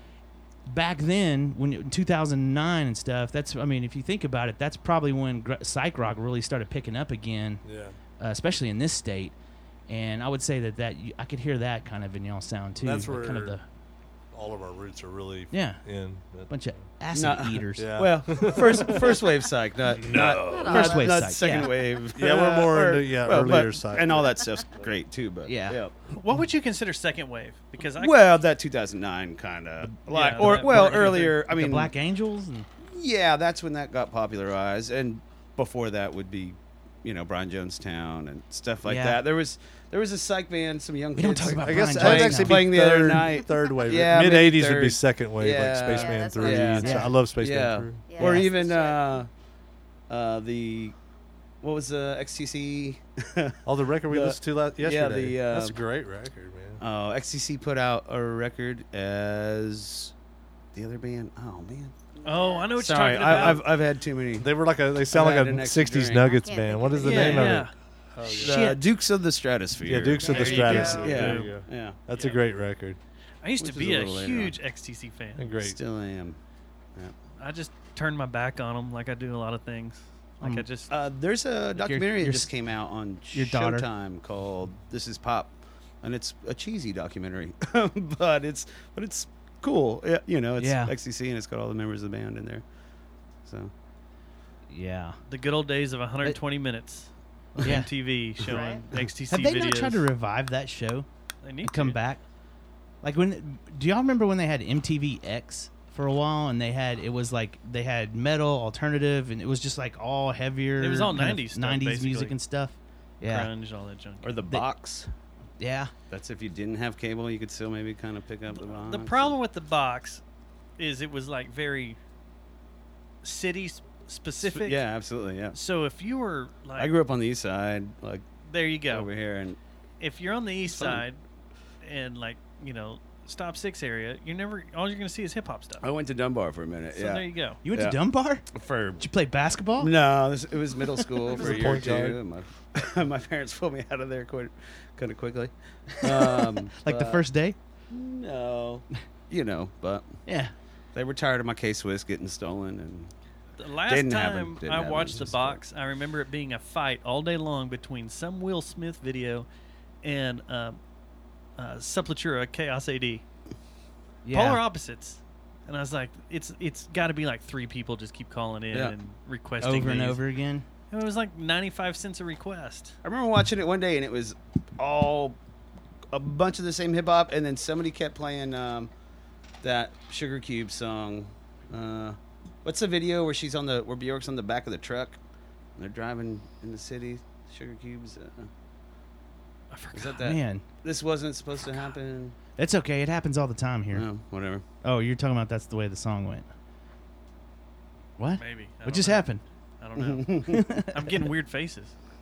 Back then, when in two thousand nine and stuff, that's I mean, if you think about it, that's probably when gr- psych rock really started picking up again, Yeah. uh, especially in this state. And I would say that that you, I could hear that kind of in y'all sound too. That's like kind of where- the All of our roots are really yeah, in. But, bunch of acid Not- eaters. Yeah. Well, first first wave psych, not not, No. First not- wave not psych, second yeah. wave. Yeah, we're more Or- into, yeah, well, earlier but- psych. and all that stuff's great too. But Yeah. yeah. what would you consider second wave? Because I Well, that two thousand nine kind of like, yeah, or that well, part you earlier. I Like mean, the Black Angels. And, yeah, that's when that got popularized, and before that would be, you know, Brian Jonestown and stuff like Yeah. that. There was there was a psych band, some young We kids. don't talk about I guess Brian I'd Jonestown. actually be Playing the third, other night. third wave. Yeah, Mid maybe eighties would be third. second wave, Yeah. like Yeah, Spaceman that's three. what I was and so- thinking. I love Spaceman Yeah. three. Yeah, or that's even the uh, uh, the what was the X T C? Oh, the record we The- listened to last yeah, yesterday. the, uh, That's a great record, man. Oh, X T C put out a record as the other band. Oh man, oh, I know what sorry, you're talking about. I, I've I've had too many. They were like a. They sound I had like an a extra sixties drink. Nuggets I can't band. think What of is it. the yeah, name yeah. of it? Oh, yeah. The Shit. Dukes of the Stratosphere. Yeah, Dukes of the There you go. Stratosphere. Yeah, There you go. yeah. That's Yeah. a great record. I used to Which is be a a, little later huge X T C fan. A great. Still am. I just turned my back on them, like I do a lot of things. Like I Um, just Uh, there's a documentary your that s- just came out on your daughter. Showtime called "This Is Pop," and it's a cheesy documentary, but it's but it's cool. Yeah, you know, it's Yeah. X T C and it's got all the members of the band in there. So yeah. the good old days of one hundred twenty minutes on Yeah. M T V showing X T C Have they videos. not tried to revive that show They need and come to. back? Like when, do y'all remember when they had M T V X for a while, and they had it was like they had metal, alternative, and it was just like all heavier. It was all kind of nineties stuff, nineties basically. music and stuff. Yeah, Grunge, all that junk. Or the box. yeah. That's if you didn't have cable, you could still maybe kind of pick up the box. The problem with the box is it was like very city s- specific. Yeah, absolutely. Yeah. So if you were like, I grew up on the east side, like there you go. over here, and If you're on the east Fun. side and like you know Stop Six area, you're never all you're gonna see is hip hop stuff. I went to Dunbar for a minute. So yeah. there you go. You went Yeah. to Dunbar? For Did you play basketball? no, this, it was middle school for a a year or point two, guard. and my my parents pulled me out of there quite kind of quickly. Um, Like the but- first day? No, you know, but Yeah. they were tired of my K-Swiss getting stolen, and The last Didn't have time it, didn't I have it, watched it's the just box, I remember it being a fight all day long between some Will Smith video and uh, uh, Sepultura Chaos A D. Yeah. Polar opposites. And I was like, it's it's got to be like three people just keep calling in Yeah. and requesting Over and these. over again. It was like ninety-five cents a request. I remember watching it one day, and it was all a bunch of the same hip hop, and then somebody kept playing um, that Sugar Cube song. Uh, what's the video where she's on the where Bjork's on the back of the truck, and they're driving in the city? Sugar Cubes. Uh, I forgot. is that that? Man, This wasn't supposed to happen. it's okay. It happens all the time here. No, whatever. Oh, you're talking about that's the way the song went. What? Maybe. I What don't just know. happened? I don't know. I'm getting weird faces.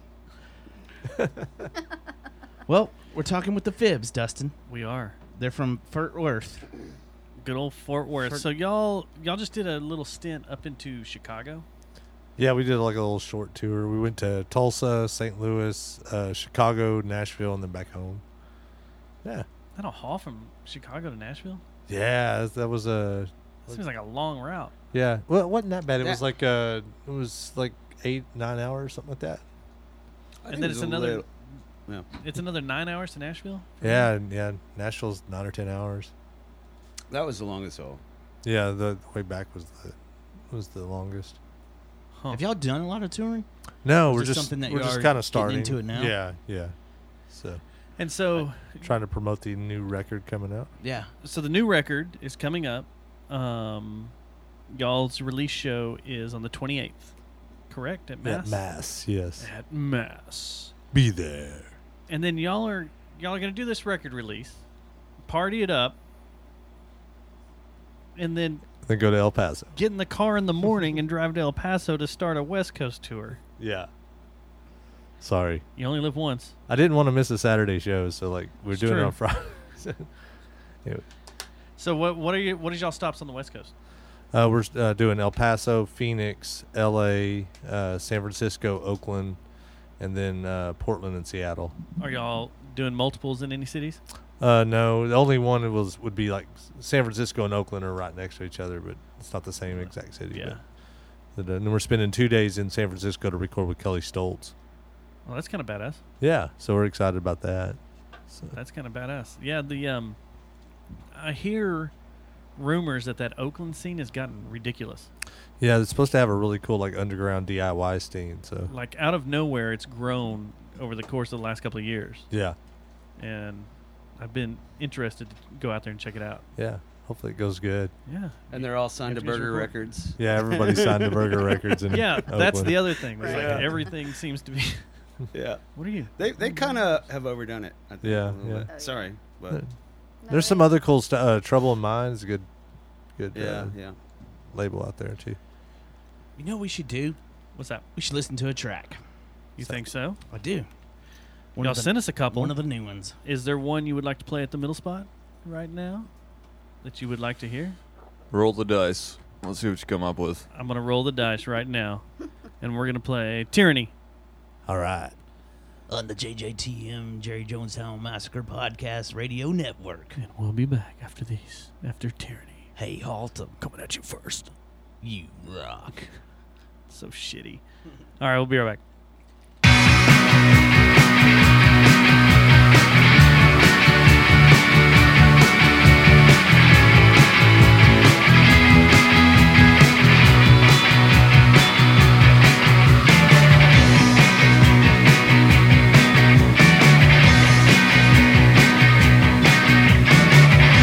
Well, we're talking with the Fibs, Dustin. We are. They're from Fort Worth. Good old Fort Worth. Fort- So y'all y'all just did a little stint up into Chicago. Yeah, we did like a little short tour. We went to Tulsa, Saint Louis, uh, Chicago, Nashville, and then back home. Yeah, That a haul from Chicago to Nashville? yeah, that was a That seems like a long route. yeah. Well, it wasn't that bad. It That- was like uh, it was like eight, nine hours, something like that. I And think then it it's was a another little- yeah. it's another nine hours to Nashville? Yeah, and yeah. Nashville's nine or ten hours. That was the longest haul. Yeah, the way back was the was the longest. Huh. Have y'all done a lot of touring? No, Is we're this just something that we're you just are kind of getting starting into it now? Yeah, yeah. So And so trying to promote the new record coming out. Yeah. so the new record is coming up. Um y'all's release show is on the twenty-eighth. Correct? At Mass? At Mass, yes. At Mass. Be there. And then y'all are y'all are gonna do this record release, party it up, and then Then go to El Paso. get in the car in the morning and drive to El Paso to start a West Coast tour. Yeah. Sorry, You only live once. I didn't want to miss a Saturday show, so like we're It's doing true. it on Friday. Anyway, So what what are you what is y'all stops on the West Coast? uh, we're uh, doing El Paso, Phoenix, L A, uh, San Francisco, Oakland, and then uh, Portland and Seattle. Are y'all doing multiples in any cities? Uh, no, the only one was would be like San Francisco and Oakland are right next to each other, but it's not the same exact city. Yeah. But, but, uh, and we're spending two days in San Francisco to record with Kelly Stoltz. Well, that's kind of badass. Yeah, so we're excited about that. So, That's kind of badass. Yeah, the um, I hear rumors that that Oakland scene has gotten ridiculous. yeah, it's supposed to have a really cool like underground D I Y scene. So Like out of nowhere, it's grown over the course of the last couple of years, yeah, and I've been interested to go out there and check it out. yeah. Hopefully it goes good. Yeah, And they're all signed to Japanese Burger report. Records. Yeah, everybody signed to Burger Records. In yeah. That's Oakland. the other thing. It's Yeah. like everything seems to be. Yeah. What are you? They they kind of have overdone it. I think, Yeah, a little yeah. bit. Oh, Sorry, but No, There's some they- other cool stuff. Uh, Trouble in Mind is a good, good yeah, uh, yeah. label out there too. You know what we should do? What's that? We should listen to a track. You think so? I do. One Y'all of the- sent us a couple. One of the new ones. Is there one you would like to play at the middle spot right now that you would like to hear? Roll the dice. Let's see what you come up with. I'm gonna roll the dice right now, and we're gonna play Tyranny. All right. On the J J T M Jerry Jonestown Massacre Podcast Radio Network. And we'll be back after these, after Tyranny. Hey, Haltom, Coming at you first. you rock. So shitty. All right, we'll be right back. Thank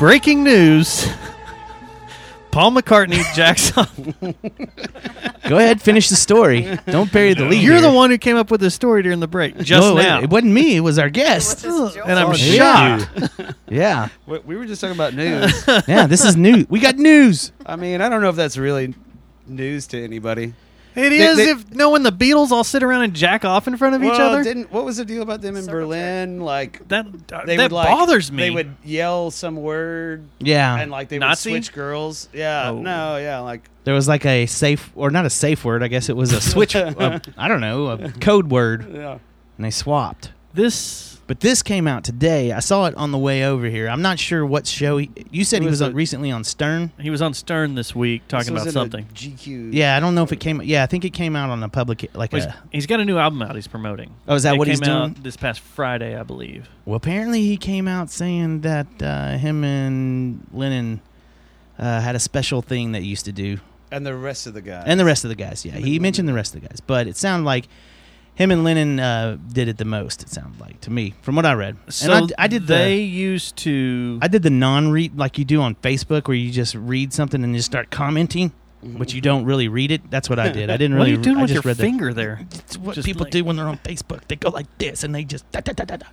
Breaking news. Paul McCartney jacks off. Go ahead, finish the story. Don't bury the lead. You're here. the one who came up with this story during the break. Just No, it- now. It wasn't me. It was our guest. And I'm Oh, shocked. Yeah. We, we were just talking about news. Yeah, this is news. We got news. I mean, I don't know if that's really news to anybody. It They- is they- if knowing the Beatles all sit around and jack off in front of each Well, other. Didn't what was the deal about them in Circle Berlin? Like That uh, they that would like bothers me. They would yell some word Yeah. and like they Nazi? would switch girls. Yeah, Oh. no, yeah, like There was like a safe, or not a safe word, I guess it was a switch, uh, I don't know, a code word, yeah. and they swapped. this. But this came out today. I saw it on the way over here. I'm not sure what show. He, you said It he was was on, a- recently on Stern. He was on Stern this week talking This about was in a something. G Q. Yeah, I don't know if it came. Yeah, I think it came out on a public, like He's, a. he's got a new album out he's promoting. Oh, is that It what he's came out doing? this past Friday, I believe. Well, apparently he came out saying that uh, him and Lennon uh, had a special thing that he used to do, And the rest of the guys. and the rest of the guys. Yeah, Him and he Lennon. mentioned the rest of the guys, but it sounded like him and Lennon uh, did it the most. It sounded like to me, from what I read. So and I, I did the. They used to. I did the non-read like you do on Facebook, where you just read something and just start commenting, but you don't really read it. That's what I did. I didn't what are really. you doing I with just your read the- finger there? It's what Just people like- do when they're on Facebook. They go like this, and they just. Da, da, da, da, da.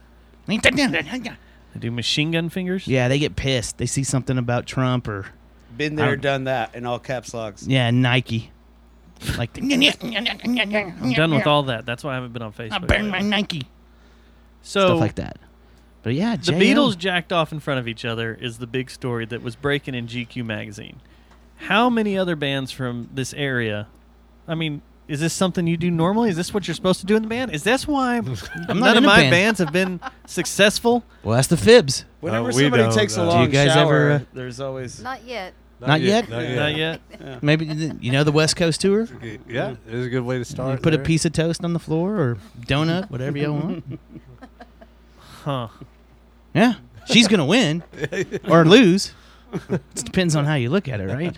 They do machine gun fingers? Yeah, they get pissed. They see something about Trump or Been I there, don't- done that, in all caps locks. yeah, Nike. Like I'm done with all that. That's why I haven't been on Facebook. I burn my Nike. so Stuff like that. But yeah, the J L. Beatles jacked off in front of each other is the big story that was breaking in G Q magazine. How many other bands from this area? I mean, is this something you do normally? Is this what you're supposed to do in the band? Is this why I'm none not of in a my band. bands have been successful? Well, that's the fibs. Whenever we somebody don't, takes a uh, long Do you guys shower, ever, uh, there's always Not yet. Not yet? Not yet. Not yet. Maybe you know the West Coast tour. Yeah, it is a good way to You start. put a there. piece of toast on the floor or donut, whatever you want. Huh. Yeah, she's gonna win or lose. It depends on how you look at it, right?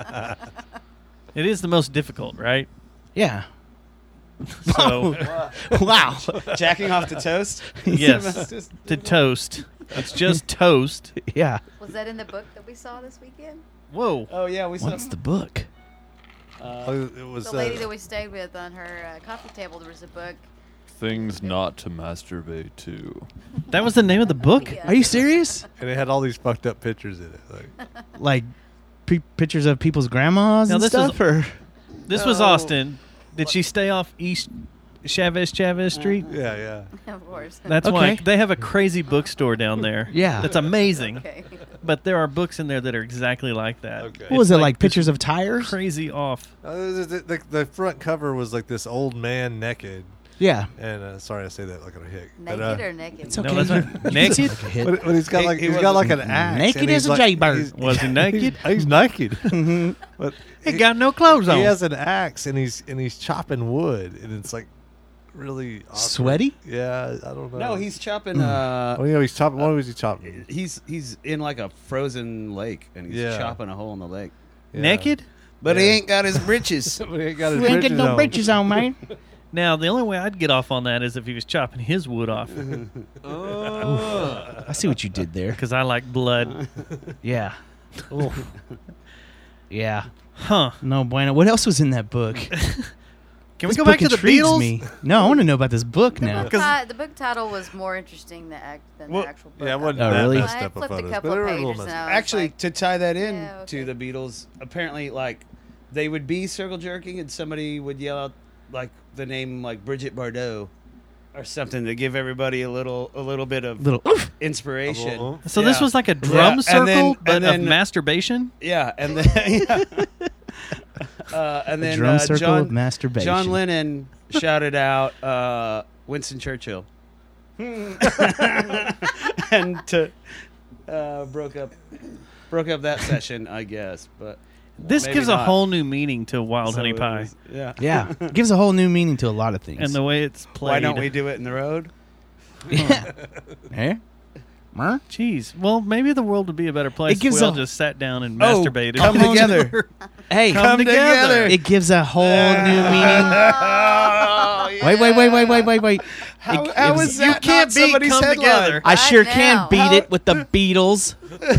It is the most difficult, right? Yeah. So, Wow. jacking off to toast. yes, Just- to toast. It's just toast. Yeah. Was that in the book that we saw this weekend? Whoa. oh yeah, we saw. What's the book? Oh, it was The lady uh, that we stayed with on her uh, coffee table, there was a book. Things not to masturbate to. That was the name of the book? Yeah. Are you serious? and it had all these fucked up pictures in it. Like, Like pre- pictures of people's grandmas Now, and this was- stuff, or This was No. Austin. Did she stay off East Chavez Chavez Street? yeah, yeah. Of course. That's why Okay. they have a crazy bookstore down there. Yeah. That's amazing. Okay. But there are books in there that are exactly like that. Okay. what was It's it like? this Pictures of tires? Crazy off. Uh, the, the, the, the front cover was like this old man naked, Yeah. and uh, sorry I say that like on a hick. Naked but, uh, or naked? It's No, okay. that's right. Naked? Like a hit. But, but he's got He- like he he's got like wasn't an axe. naked and as he's a like- jaybird. he's- Was he naked? He's naked. But He got no clothes on. He has an axe and he's and he's chopping wood, and it's like really awkward. Sweaty? Yeah, I don't know. No, he's chopping. Uh, Oh, you know, he's chopping. What was he chopping? he's he's in like a frozen lake, and he's Yeah. chopping a hole in the lake. Yeah. Naked? But he Yeah. ain't got his britches. But he ain't got his We ain't britches getting no on. britches on, man. Now, the only way I'd get off on that is if he was chopping his wood off. I see what you did there. Because I like blood. Yeah. Oof. Yeah. Huh. No bueno. What else was in that book? Can we This go book back to the intrigues Beatles? Me. No, I want to know about this book The now. book, 'Cause- ti- the book title was more interesting than, act, than Well, the actual book. yeah, it wasn't Oh, that really? messed I up of flipped a photos, couple but they of were a little pages messed and up. I was Actually, like, to tie that in Yeah, okay. to the Beatles, apparently, like they would be circle jerking, and somebody would yell out like the name like Bridget Bardot or something to give everybody a little a little bit of Little oof. inspiration. A little oomph. So this Yeah. was like a Yeah, drum and circle, then- but and then- of masturbation? Yeah, and then yeah. uh, and A then drum uh, circle John, of masturbation. John Lennon shouted out uh, Winston Churchill, and to uh, broke up broke up that session, I guess. But This maybe gives a not. whole new meaning to Wild So Honey it Pie. was- yeah, Yeah. Gives a whole new meaning to a lot of things. And the way it's played. Why don't we do it in the road? yeah. Eh? Mer? Jeez. Well, maybe the world would be a better place It gives if we all a- just sat down and Oh, masturbated. come together. Hey, Come together. It gives a whole new meaning. Oh, Wait, wait, wait, wait, wait, wait, wait. How, It- how it was- is that you can't not beat somebody's Come headline? Together. I sure Right can now. beat How- it with the Beatles.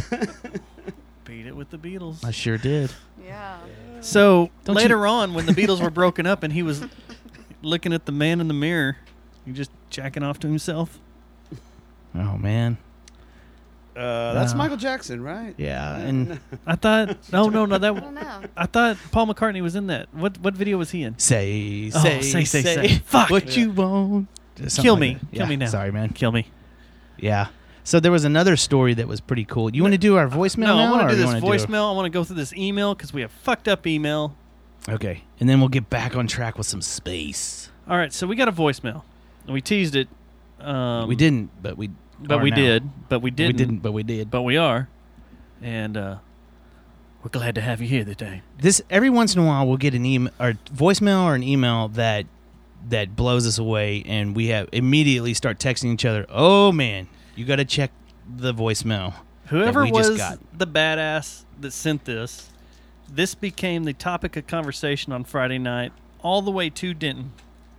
Beat it with the Beatles. I sure did. Yeah. So Don't later you- on, when the Beatles were broken up, and he was looking at the man in the mirror, he just jacking off to himself. Oh man. Uh, that's No. Michael Jackson, right? Yeah, and I thought, no, no, no, I don't that. know. I thought Paul McCartney was in that. What what video was he in? say, Oh, say, say, say, say, say. Fuck. what you want. Something Kill like me. that. Kill Yeah, me now. Sorry, man. Kill me. Yeah. So there was another story that was pretty cool. You want to do our voicemail No, now? I want or to do you this wanna voicemail. I want to go through this email because we have fucked up email. Okay, and then we'll get back on track with some space. All right, so we got a voicemail. We teased it. Um, we didn't, but we. but are we now. did. But we didn't. We didn't, but we did. But we are, and uh, we're glad to have you here today. This every once in a while we'll get an email or voicemail or an email that that blows us away, and we have immediately start texting each other. Oh man, you got to check the voicemail. Whoever we just was got. the badass that sent this, this became the topic of conversation on Friday night, all the way to Denton,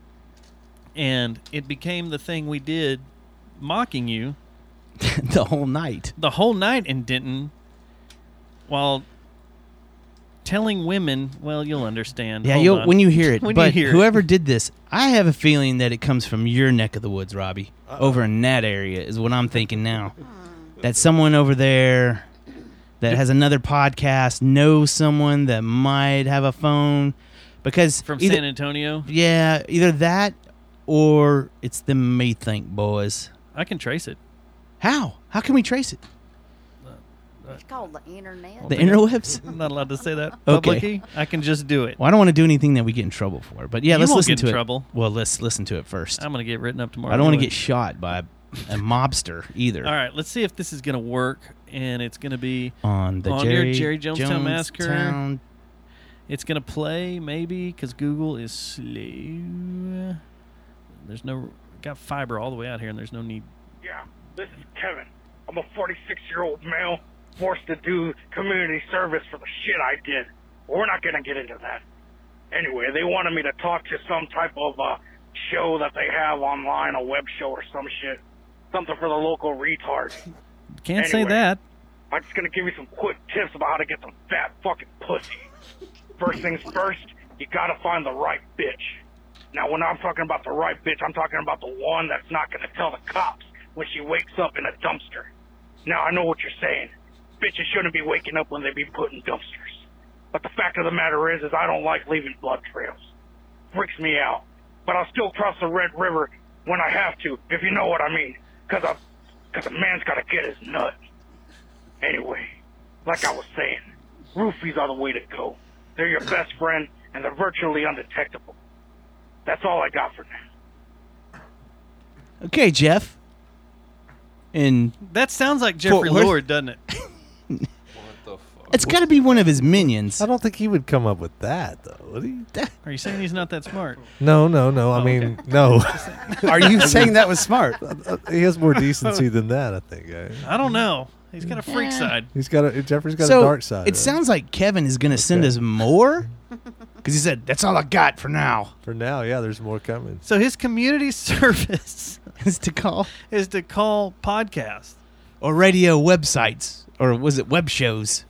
and it became the thing we did, mocking you the whole night. the whole night in Denton, while telling women, well, you'll understand. Yeah, Hold you'll, on. when you hear it. When you but hear it. whoever did this, I have a feeling that it comes from your neck of the woods, Robbie. Over in that area is what I'm thinking now. That someone over there that has another podcast knows someone that might have a phone. Because from either, San Antonio, yeah, either that or it's the Me Think boys. I can trace it. How? How can we trace it? It's called the internet. The interwebs? I'm not allowed to say that Okay. publicly. I can just do it. Well, I don't want to do anything that we get in trouble for. But yeah, You let's won't listen get to in it. trouble. Well, let's listen to it first. I'm gonna get written up tomorrow. I don't want to anyway. get shot by a, a mobster either. All right, let's see if this is gonna work, and it's gonna be On the On Jerry, your Jerry Jonestown Massacre. Jonestown- it's gonna play maybe because Google is slow. There's no got fiber all the way out here, and there's no need. Yeah, this is Kevin. I'm a forty-six-year-old male forced to do community service for the shit I did. We're not going to get into that. Anyway, they wanted me to talk to some type of uh, show that they have online, a web show or some shit. Something for the local retards. Can't say Anyway. that. I'm just going to give you some quick tips about how to get some fat fucking pussy. First things first, you got to find the right bitch. Now, when I'm talking about the right bitch, I'm talking about the one that's not going to tell the cops when she wakes up in a dumpster. Now, I know what you're saying. Bitches shouldn't be waking up when they be put in dumpsters. But the fact of the matter is, is I don't like leaving blood trails. Freaks me out. But I'll still cross the Red River when I have to, if you know what I mean. Because I, because a man's got to get his nut. Anyway, like I was saying, roofies are the way to go. They're your best friend, and they're virtually undetectable. That's all I got for now. Okay, Jeff. And That sounds like Jeffrey Fort Worth? Lord, doesn't it? What the fuck? it's got to be one of his minions. I don't think he would come up with that though. Would he? Are you saying he's not that smart? No, no, no. I Oh, mean, okay. no. Are you saying that was smart? He has more decency than that, I think. eh? I don't know. He's got a freak Yeah. side. He's got a Jeffrey's got so a dark side. it uh, sounds like Kevin is going to send Okay. us more. Because he said, that's all I got for now. for now. Yeah, there's more coming. So his community service Is to call. is to call podcasts. Or radio websites. Or was it web shows?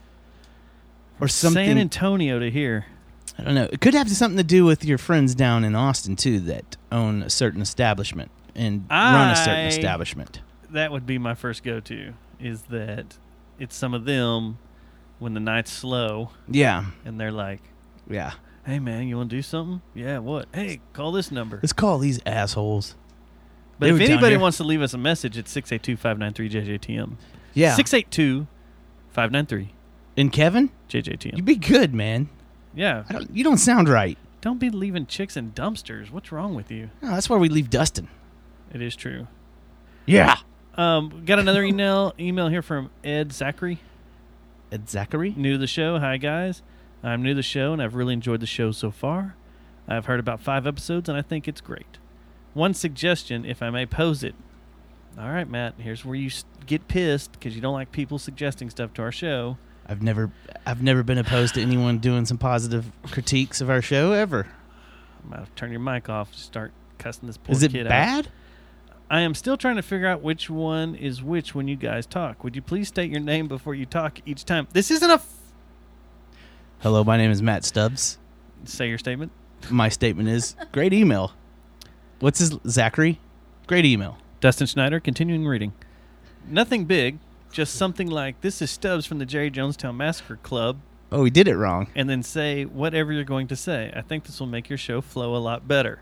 Or something. San Antonio to here. I don't know. It could have something to do with your friends down in Austin, too, that own a certain establishment and run a certain I- establishment. That would be my first go-to, is that it's some of them when the night's slow Yeah. and they're like, Yeah. hey, man, you want to do something? Yeah, what? Hey, call this number. Let's call these assholes. But They if were down anybody here. wants to leave us a message, it's six eight two, five nine three, J J T M. Yeah. six eight two, five nine three, And Kevin, J J T you M. be good, man. Yeah. I don't, you don't sound right. Don't be leaving chicks in dumpsters. What's wrong with you? No, that's where we leave Dustin. It is true. Yeah. Um, got another email email here from Ed Zachary. Ed Zachary? New to the show. Hi, guys. I'm new to the show, and I've really enjoyed the show so far. I've heard about five episodes, and I think it's great. One suggestion, if I may pose it. All right, Matt, here's where you s- get pissed because you don't like people suggesting stuff to our show. I've never I've never been opposed to anyone doing some positive critiques of our show ever. I'm gonna have to turn your mic off. Start cussing this poor Is it kid bad? out. I am still trying to figure out which one is which when you guys talk. Would you please state your name before you talk each time? This isn't a. F- Hello, my name is Matt Stubbs. Say your statement. My statement is great email. What's his Zachary? Great email. Dustin Schneider, continuing reading. Nothing big, just something like, this is Stubbs from the Jerry Jonestown Massacre Club. Oh, we did it wrong. And then say whatever you're going to say. I think this will make your show flow a lot better.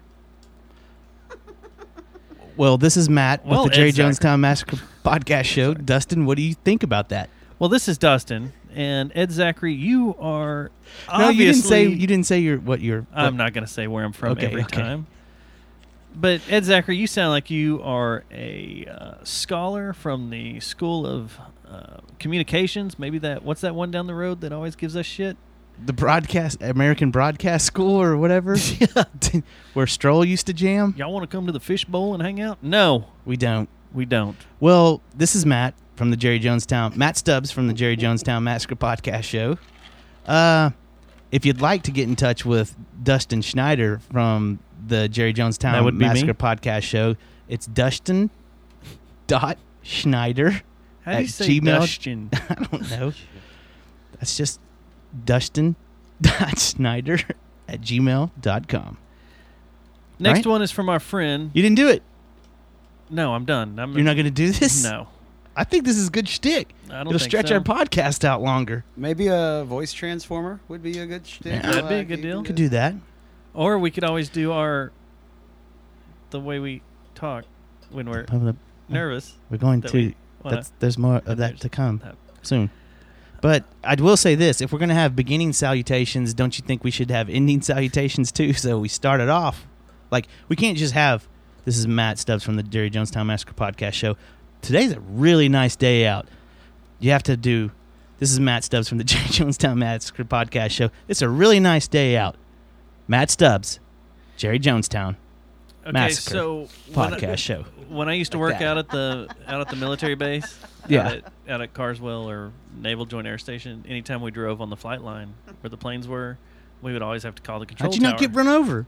Well, this is Matt Well, with the Jerry Ed Zachary. Jonestown Massacre podcast show. Dustin, what do you think about that? Well, this is Dustin. And Ed Zachary, you are No, obviously... you didn't say you didn't say your what your. I'm not going to say where I'm from Okay, every okay. time. But Ed Zachary, you sound like you are a uh, scholar from the School of uh, Communications. Maybe that, what's that one down the road that always gives us shit? The broadcast American Broadcast School or whatever, where Stroll used to jam. Y'all want to come to the Fish Bowl and hang out? No, We don't. we don't. Well, this is Matt from the Jerry Jonestown, Matt Stubbs from the Jerry Jonestown Massacre podcast show. Uh, if you'd like to get in touch with Dustin Schneider from the Jerry That Jonestown would be Massacre me. podcast show, it's Dustin dot Schneider How do at you say Gmail. Dustin? I don't know. That's just Dustin dot Schneider at gmail dot com. Next Right? one is from our friend. You didn't do it. No, I'm done. I'm, You're not going to do this? No. I think this is good shtick. I don't It'll think stretch so. our podcast out longer. Maybe a voice transformer would be a good shtick. Yeah. That'd be a Like, good you deal. Could do that. Or we could always do our, the way we talk when we're We're nervous. going that to. we wanna- That's, there's more of and that there's to come that. soon. But I will say this: if we're going to have beginning salutations, don't you think we should have ending salutations too? So we started off like we can't just have. This is Matt Stubbs from the Jerry Jonestown Massacre podcast show. Today's a really nice day out. You have to do. This is Matt Stubbs from the Jerry Jonestown Massacre podcast show. It's a really nice day out. Matt Stubbs, Jerry Jonestown Okay, Massacre so when podcast I, show. When I used to Like work that. out at the out at the military base, Yeah. out at, out at Carswell or Naval Joint Air Station, anytime we drove on the flight line where the planes were, we would always have to call the control How'd you tower. not get run over?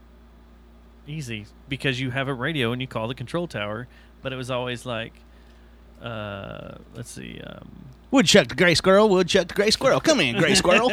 Easy, because you have a radio and you call the control tower, but it was always like, uh, let's see, um, Woodchuck the gray squirrel. Woodchuck the gray squirrel. Come in, gray squirrel.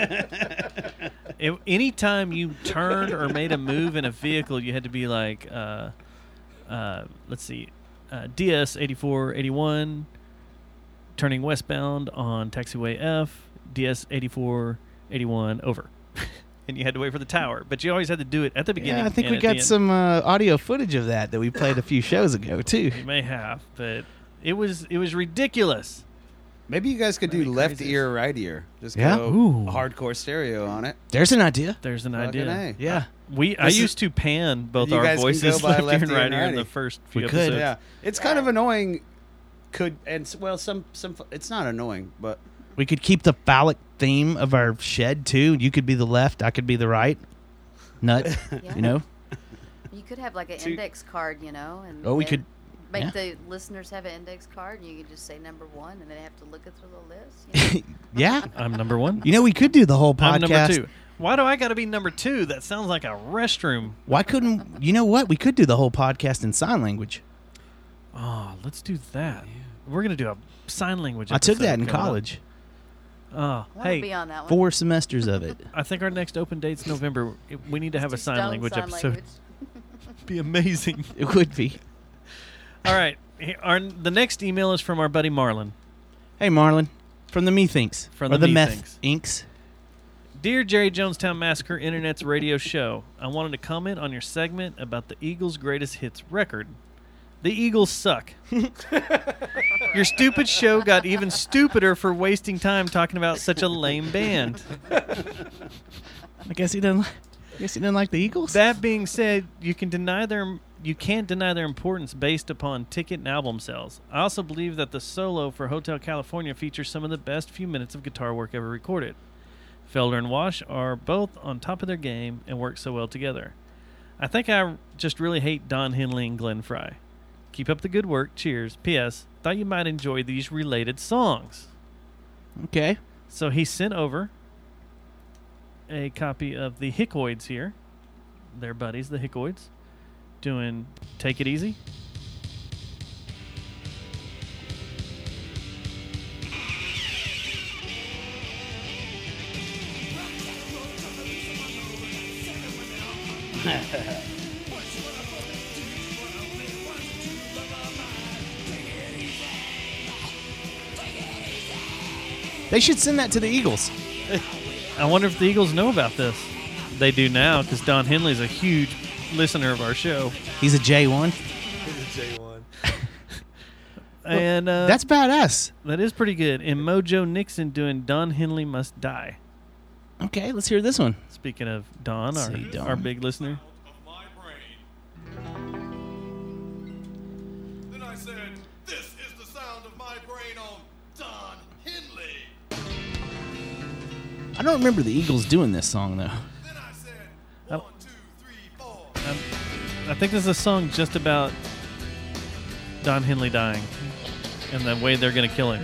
it, anytime you turned or made a move in a vehicle, you had to be like, uh, uh, let's see, uh, D S eighty-four eighty-one, turning westbound on taxiway F, D S eighty-four eighty-one, over. And you had to wait for the tower, but you always had to do it at the beginning. Yeah, I think and we at the got end. some uh, audio footage of that that we played a few shows ago too. You may have, but it was it was ridiculous. Maybe you guys could do Very left crazy. ear, right ear. Just Yeah? go Ooh. hardcore stereo on it. There's an idea. There's an Fucking idea. A. Yeah, We I This is- used to pan both You our guys can voices go by left ear lefty and right and ear in the righty. first few We could. episodes. Yeah, it's kind of annoying. Could and s- well, some some it's not annoying, but we could keep the phallic theme of our shed too. You could be the left. I could be the right. Nut. Yeah. You know. You could have like an Two- index card, you know, and Oh, we and could- make yeah. the listeners have an index card, and you could just say number one, and they have to look it through the list. You know? Yeah. I'm number one. You know, we could do the whole podcast. I'm number two. Why do I got to be number two? That sounds like a restroom. Why couldn't you know what? We could do the whole podcast in sign language. Oh, let's do that. We're gonna do a sign language. I took episode that in coming up. college. Oh, I want to hey, be on that one. Four semesters of it. I think our next open date's November. We need to have a Let's do sign stone language sign episode. language. Be amazing. It would be. All right, he- our the next email is from our buddy Marlon. Hey, Marlon, from the Methinks. From or the the Meth Methinks. Inks. Dear Jerry Jonestown Massacre Internet's radio show, I wanted to comment on your segment about the Eagles' greatest hits record. The Eagles suck. Your stupid show got even stupider for wasting time talking about such a lame band. I guess he doesn't. I guess he didn't like the Eagles. That being said, you can deny their you can't deny their importance based upon ticket and album sales. I also believe that the solo for Hotel California features some of the best few minutes of guitar work ever recorded. Felder and Wash are both on top of their game and work so well together. I think I just really hate Don Henley and Glenn Fry. Keep up the good work. Cheers. P S. Thought you might enjoy these related songs. Okay. So he sent over a copy of the Hickoids here. their buddies, the Hickoids, doing Take It Easy. They should send that to the Eagles. I wonder if the Eagles know about this. They do now because Don Henley's a huge listener of our show. He's a J one. He's a J one. And uh, That's badass. That is pretty good. And Mojo Nixon doing Don Henley Must Die. Okay, let's hear this one. Speaking of Don, Let's our, see, Don. our big listener. Then I said, this is the sound of my brain on Don Henley. I don't remember the Eagles doing this song, though. Then I said, one, two, three, four. Um, I think this is a song just about Don Henley dying and the way they're going to kill him.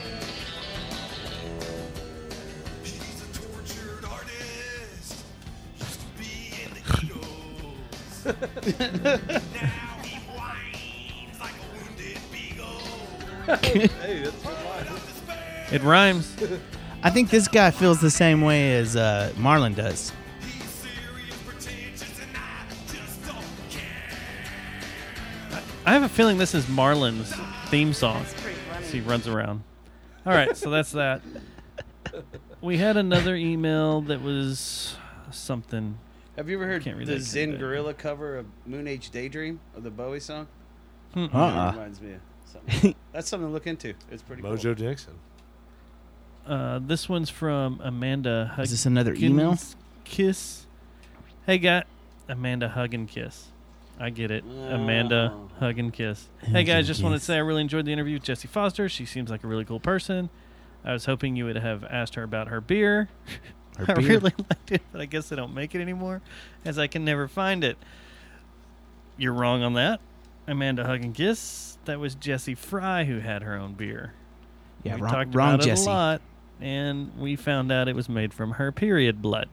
He's a tortured artist. Used to be in the Eagles. Now he whines like a wounded beagle. Hey, that's fine. It rhymes. I think this guy feels the same way as uh, Marlon does. He's serious, pretentious, and I just don't care. I have a feeling this is Marlon's theme song. That's pretty funny. So he runs around. All right, so that's that. We had another email that was something. Have you ever heard Can't read the that Zen good. Gorilla cover of Moon Age Daydream of the Bowie song? Hmm. Uh-uh. It reminds me of something. That's something to look into. It's pretty cool. Mojo Nixon. Uh, this one's from Amanda. Is this another email? Huggins Kiss. Hey, guy. Amanda Hug and Kiss. I get it. Amanda Oh. Hug and Kiss. Hug Hey, guys. and Just wanted to kiss. say I really enjoyed the interview with Jessie Foster. She seems like a really cool person. I was hoping you would have asked her about her beer. Her I beer? really liked it, but I guess they don't make it anymore, as I can never find it. You're wrong on that. Amanda Hug and Kiss. That was Jessie Fry who had her own beer. Yeah, we wrong, talked wrong about Jesse. it a lot, and we found out it was made from her period blood.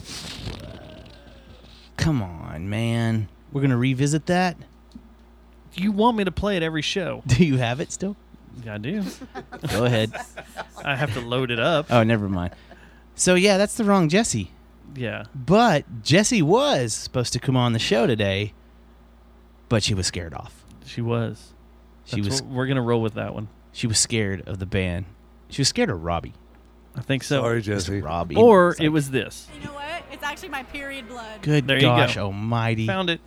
Come on, man. We're going to revisit that? You want me to play it every show? Do you have it still? I do. Go ahead. I have to load it up. Oh, never mind. So, yeah, that's the wrong Jesse. Yeah. But Jesse was supposed to come on the show today, but she was scared off. She was. She That's was. what- we're going to roll with that one. She was scared of the band. She was scared of Robbie. I think so. Sorry, Just Jesse. Robbie. Or It's it like, was this. You know what? It's actually my period blood. Good There you gosh go. almighty. Found it.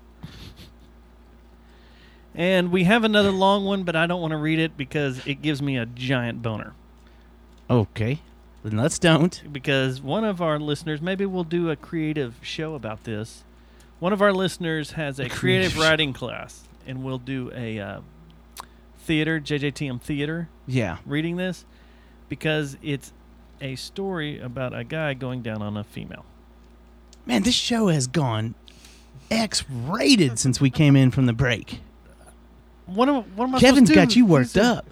And we have another long one, but I don't want to read it because it gives me a giant boner. Okay. Then let's don't. Because one of our listeners, maybe we'll do a creative show about this. One of our listeners has a, A creative, creative show. writing class, and we'll do a uh, theater, J J T M theater, Yeah. reading this because it's a story about a guy going down on a female. Man, this show has gone X-rated since we came in from the break. What am, what am I Kevin's supposed to got do? you worked He's a- up.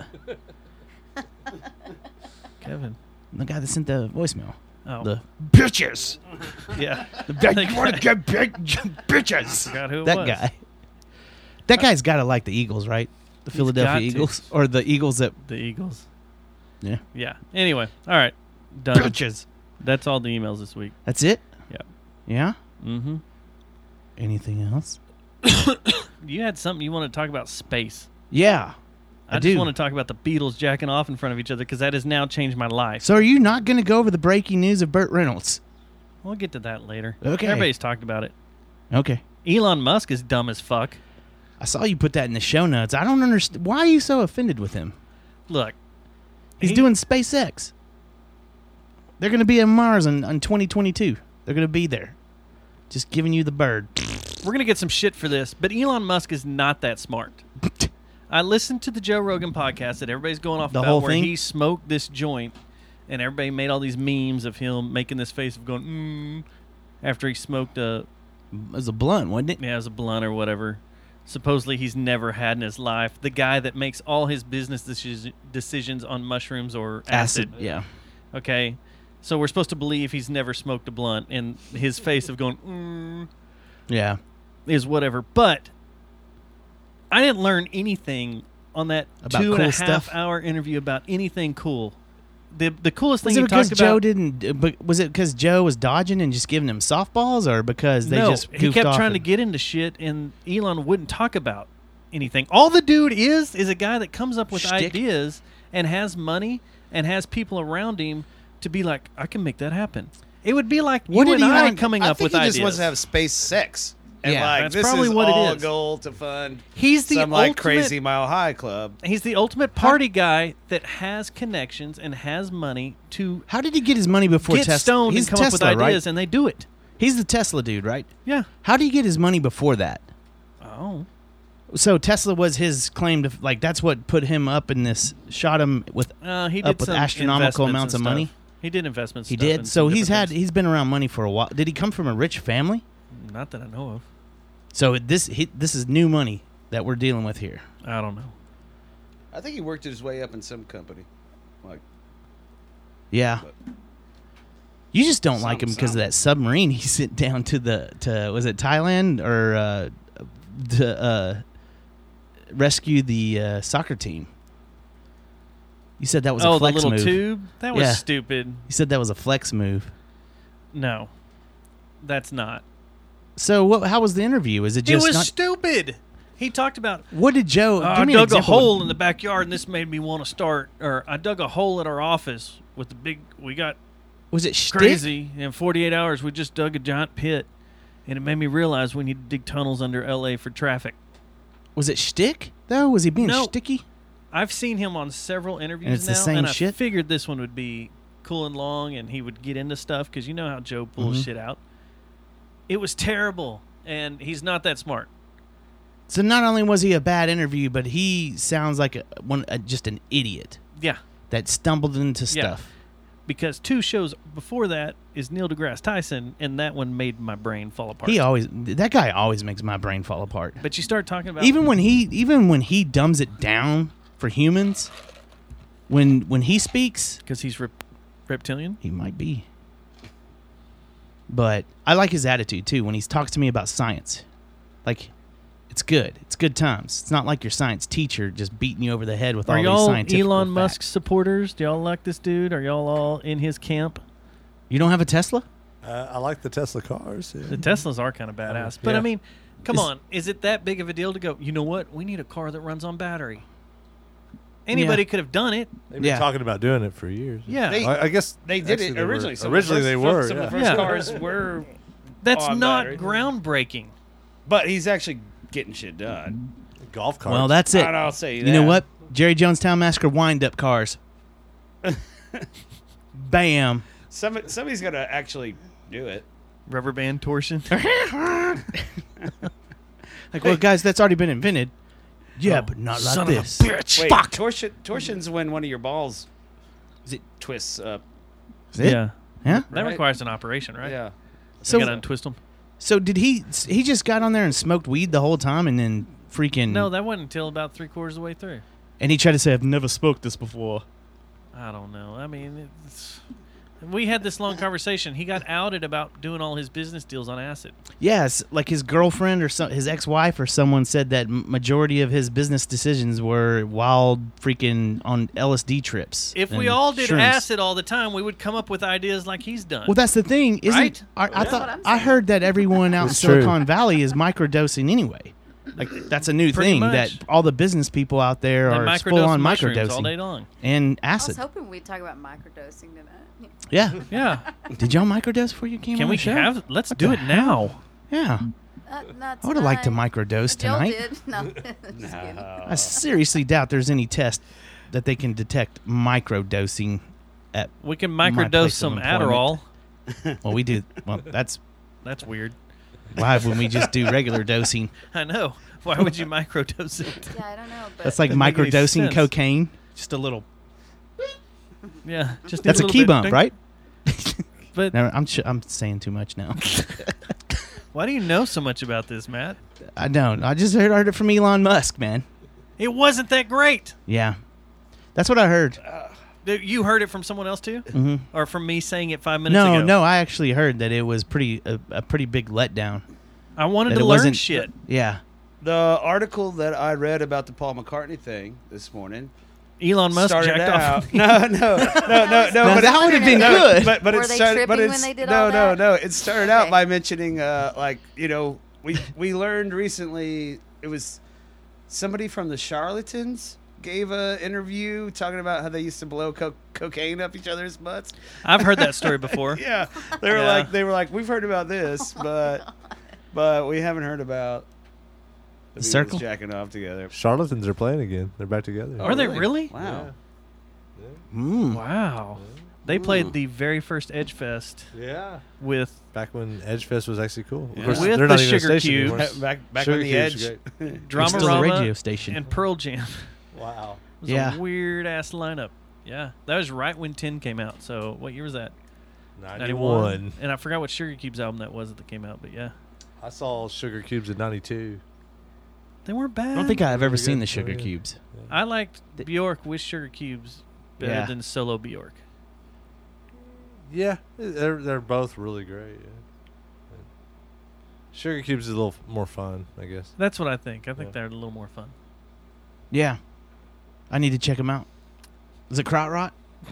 Kevin. The guy that sent the voicemail. Oh. The bitches. Yeah. The big, want to get big bitches. Forgot who it That was. guy. That guy's got to like the Eagles, right? The He's Philadelphia got to. Eagles, or the Eagles that. The Eagles. Yeah. Yeah. Anyway. All right. Done. Bitches. That's all the emails this week. That's it. Yeah. Yeah. Mm-hmm. Anything else? You had something you want to talk about space. Yeah. I, I just do. want to talk about the Beatles jacking off in front of each other because that has now changed my life. So, are you not going to go over the breaking news of Burt Reynolds? We'll get to that later. Okay. Everybody's talked about it. Okay. Elon Musk is dumb as fuck. I saw you put that in the show notes. I don't understand. Why are you so offended with him? Look. He's he- doing SpaceX. They're going to be in Mars in, in twenty twenty-two. They're going to be there. Just giving you the bird. We're going to get some shit for this, but Elon Musk is not that smart. I listened to the Joe Rogan podcast that everybody's going off The about whole where thing? he smoked this joint, and everybody made all these memes of him making this face of going, mm, after he smoked a, It was a blunt, wasn't it? yeah, it was a blunt or whatever. Supposedly he's never had in his life. The guy that makes all his business deci- decisions on mushrooms or acid. Yeah. Okay. So we're supposed to believe he's never smoked a blunt, and his face of going, mm. Yeah. is whatever. But I didn't learn anything on that About two and cool a half stuff? hour interview about anything cool. The the coolest Was thing it he because talked Joe about. didn't? uh, But was it because Joe was dodging and just giving him softballs, or because they no, just he goofed kept off trying to and- get into shit, and Elon wouldn't talk about anything. All the dude is is a guy that comes up with Shtick. ideas and has money and has people around him to be like, I can make that happen. It would be like What you did and he I want- coming I up think with he just ideas. wants to have space sex. And Yeah, like, that's this probably is what it all is. goal to fund He's the some like ultimate- crazy Mile High Club. He's the ultimate party guy that has connections and has money to How did he get his money before get Tesla? stoned He's and come Tesla, up with right? ideas, and they do it. He's the Tesla dude, right? Yeah. How did he get his money before that? Oh. So Tesla was his claim to like that's what put him up in this, shot him with Uh, he did up with some astronomical investments amounts of and money. stuff. He did investments. He did. So he's had he's been around money for a while. Did he come from a rich family? Not that I know of. So this he, this is new money that we're dealing with here. I don't know. I think he worked his way up in some company. Like, Yeah. but You just don't like him Something, because of that submarine he sent down to the to was it Thailand or uh, to uh, rescue the uh, soccer team. You said that was oh, a flex the little move. tube? That was Yeah. stupid. You said that was a flex move. No, that's not. So what? How was the interview? Is it It just was not? stupid. He talked about. What did Joe? Uh, give I me an dug a example. hole in the backyard, and this made me want to start. Or I dug a hole at our office with the big. We got Was it shtick? crazy. In forty-eight hours, we just dug a giant pit, and it made me realize we need to dig tunnels under L A for traffic. Was it shtick though? Was he being No. sticky? I've seen him on several interviews And it's now, the same and I shit? figured this one would be cool and long, and he would get into stuff because you know how Joe pulls Mhm. shit out. It was terrible, and he's not that smart. So not only was he a bad interview, but he sounds like a, one a, just an idiot Yeah, that stumbled into yeah. stuff. Because two shows before that is Neil deGrasse Tyson, and that one made my brain fall apart. He always that guy always makes my brain fall apart. But you start talking about Even when he even when he dumbs it down for humans, when when he speaks, because he's rep- reptilian. he might be. But I like his attitude too when he talks to me about science. Like, it's good. It's good times. It's not like your science teacher just beating you over the head with Are all these y'all scientific Elon facts. Musk supporters? Do y'all like this dude? Are y'all all in his camp? You don't have a Tesla? Uh, I like the Tesla cars. Yeah. The Teslas are kind of badass. But I Yeah. mean, come Is- on. Is it that big of a deal to go, you know what? We need a car that runs on battery. Anybody Yeah. could have done it. They've been Yeah. talking about doing it for years. Yeah. They- I, I guess they did actually it they were- originally. Some of the originally, first- they were. Some yeah. of the first Yeah. cars were, That's on not battery. groundbreaking. but he's actually getting shit done. Golf carts. Well, that's it. And I'll say You know that. what? Jerry Jonestown Massacre wind-up cars. Bam. Some, somebody's got to actually do it. Rubber band torsion. Like, well, guys, that's already been invented. Yeah, Oh, but not like son of a this. bitch. Wait, Fuck. torsion, torsion's when one of your balls Is it? twists up. Is it? Yeah. Yeah. That Right. requires an operation, right? Yeah. So So, you got to untwist them. so did he? He just got on there and smoked weed the whole time, and then freaking. No, that wasn't until about three quarters of the way through. And he tried to say, "I've never smoked this before." I don't know. I mean, it's, we had this long conversation. He got outed about doing all his business deals on acid. Yes, like his girlfriend or some, his ex-wife or someone said that m- majority of his business decisions were wild freaking on L S D trips. If we and all did shrooms. acid all the time, we would come up with ideas like he's done. Well, that's the thing, isn't Right? I, I That's thought what I'm I saying. heard that everyone out in It's true. Silicon Valley is microdosing anyway. Like that's a new Pretty thing much. that all the business people out there They are microdose full on mushrooms all day microdosing long. and I was acid. hoping we'd talk about microdosing tonight. Yeah. Yeah. Did y'all microdose before you came Can on we the show? have? Let's What do the it hell? now. Yeah. Not, not I would have liked to tonight. microdose Joel tonight. did. No, just kidding. I seriously doubt there's any test that they can detect microdosing at. We can my microdose place of some employment. Adderall. Well, we do. Well, that's That's weird. why when we just do regular dosing. I know. Why would you microdose it? Yeah, I don't know, but That's like Doesn't make any microdosing sense. cocaine. Just a little. Yeah, just That's a little key bit. bump, Ding. right? But No, I'm sh- I'm saying too much now. why do you know so much about this, Matt? I don't. I just heard, heard it from Elon Musk, man. It wasn't that great. Yeah, that's what I heard. Dude, You heard it from someone else too, Mhm. or from me saying it five minutes No, ago? no, I actually heard that it was pretty a, a pretty big letdown. I wanted that to it learn wasn't- shit. Yeah. The article that I read about the Paul McCartney thing this morning. Elon Musk started jacked out. off. No, no, no, no, no. Now but that it- would have been no, good. But but Were it they started. But tripping it's when they did no, all no, that? no. It started out Okay. by mentioning, uh, like you know, we we learned recently it was somebody from the Charlatans gave a interview talking about how they used to blow co- cocaine up each other's butts. I've heard that story before. Yeah, they were Yeah. like they were like we've heard about this, but but we haven't heard about the Beatles Circle? jacking off together. Charlatans are playing again. They're back together. Oh, Are they really? Wow. Mm. Wow. They played the very first Edge Fest Yeah. with Back when Edgefest was actually cool. Of Yeah. course, With they're the not even a Sugar station Cubes. anymore. Back back Sugar on the Cubes edge. are great. Drama still a Rama radio station. and Pearl Jam. Wow. It was Yeah. a weird ass lineup. Yeah, that was right when ten came out. So what year was that? ninety-one. And I forgot what Sugar Cubes album that was that came out, but yeah, I saw Sugar Cubes in ninety-two. they weren't bad. I don't think I've ever Pretty seen good. the Sugar Oh, yeah. Cubes. I liked Bjork with Sugar Cubes better Yeah. than solo Bjork. Yeah, they're they're both really great. Yeah. Sugar Cubes is a little more fun, I guess. That's what I think. I think Yeah. they're a little more fun. Yeah. I need to check them out. Is it Krautrock?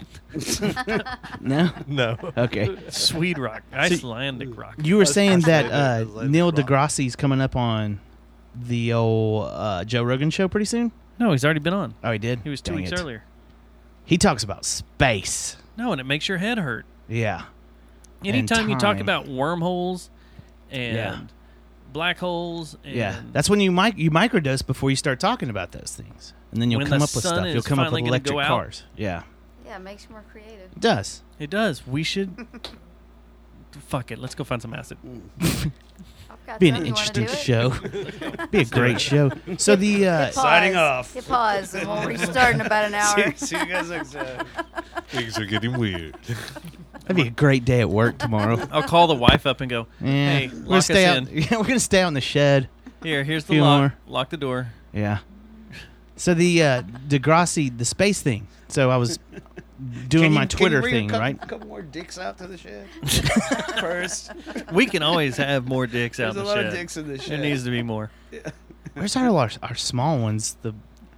No? No. Okay. Swede rock, Icelandic rock. You were saying that Icelandic- uh, Icelandic Neil rock. deGrasse's coming up on the old uh, Joe Rogan show pretty soon? No, he's already been on. Oh, he did? He was two Dang weeks it. earlier. He talks about space. No, and it makes your head hurt. Yeah. And Anytime you talk time. about wormholes and Yeah. black holes, and Yeah. That's when you mic- you microdose before you start talking about those things. And then you'll When come the up with sun stuff. You'll is come up finally with gonna electric go out. cars. Yeah. Yeah, it makes you more creative. It does. it does. We should. Fuck it. Let's go find some acid. I've got Be an some. You wanna interesting do it? show. Be a great show. So the uh, Hit Signing pause. off. Hit pause, and we'll restart in about an hour. See, see you guys next time. Things are getting weird. that'd be a great day at work tomorrow. I'll call the wife up and go, Yeah. "Hey, we're lock gonna us stay out. in. Yeah, we're gonna stay out in the shed. Here, here's the Few lock. more. Lock the door." Yeah. So the uh, Degrassi, the space thing. So I was doing Can my you- can you Twitter bring a thing, couple, right? couple more dicks out to the shed first. We can always have more dicks out There's in a the lot shed. of dicks in the There shed. needs to be more. Where's our our, our small ones? The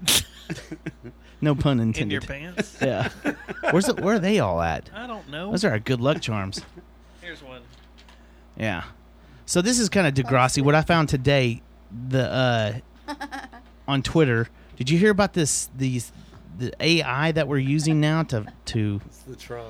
no pun In intended. your pants? Yeah. Where's the, where are they all at? I don't know. Those are our good luck charms. Here's one. Yeah. So this is kind of Degrassi. What I found today, the uh, on Twitter. Did you hear about this? These the A I that we're using now to to. It's the Trump.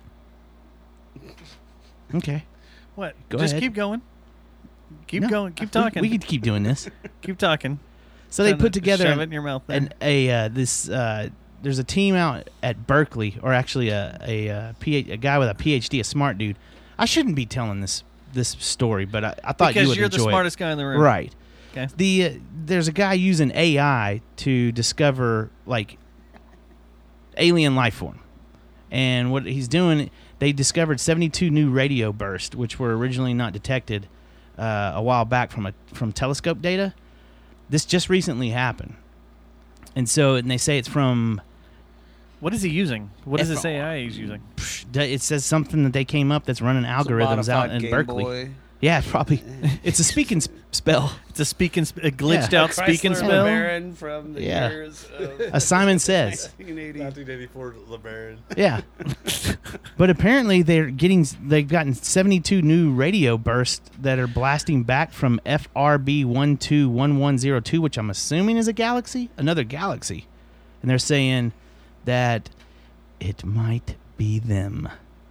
Okay. What? Go Just ahead. keep going. Keep No, going. Keep we- talking. We, could keep doing this. keep talking. So they Trying put to together shove an- it in your mouth there. And a uh, this uh, there's a team out at Berkeley, or actually a a, uh PhD, a guy with a PhD, a smart dude. I shouldn't be telling this this story, but I, I thought because you would you're the enjoy it. smartest guy in the room. Right. Okay. The uh, there's a guy using A I to discover like alien life form, and what he's doing, they discovered seventy-two new radio bursts, which were originally not detected uh, a while back from a from telescope data. This just recently happened, and so and they say it's from. What is he using? What is F- this A I he's using? It says something that they came up that's running algorithms out modified in Game Berkeley. Boy. Yeah, probably. It's a speaking s- spell. It's a speaking, sp- a glitched Yeah. out speaking Chrysler spell. LeBaron from the Yeah. years of As Simon says. nineteen eighty. nineteen eighty-four LeBaron. Yeah. But apparently they're getting they've gotten seventy-two new radio bursts that are blasting back from F R B one two one one zero two, which I'm assuming is a galaxy, another galaxy. And they're saying that it might be them.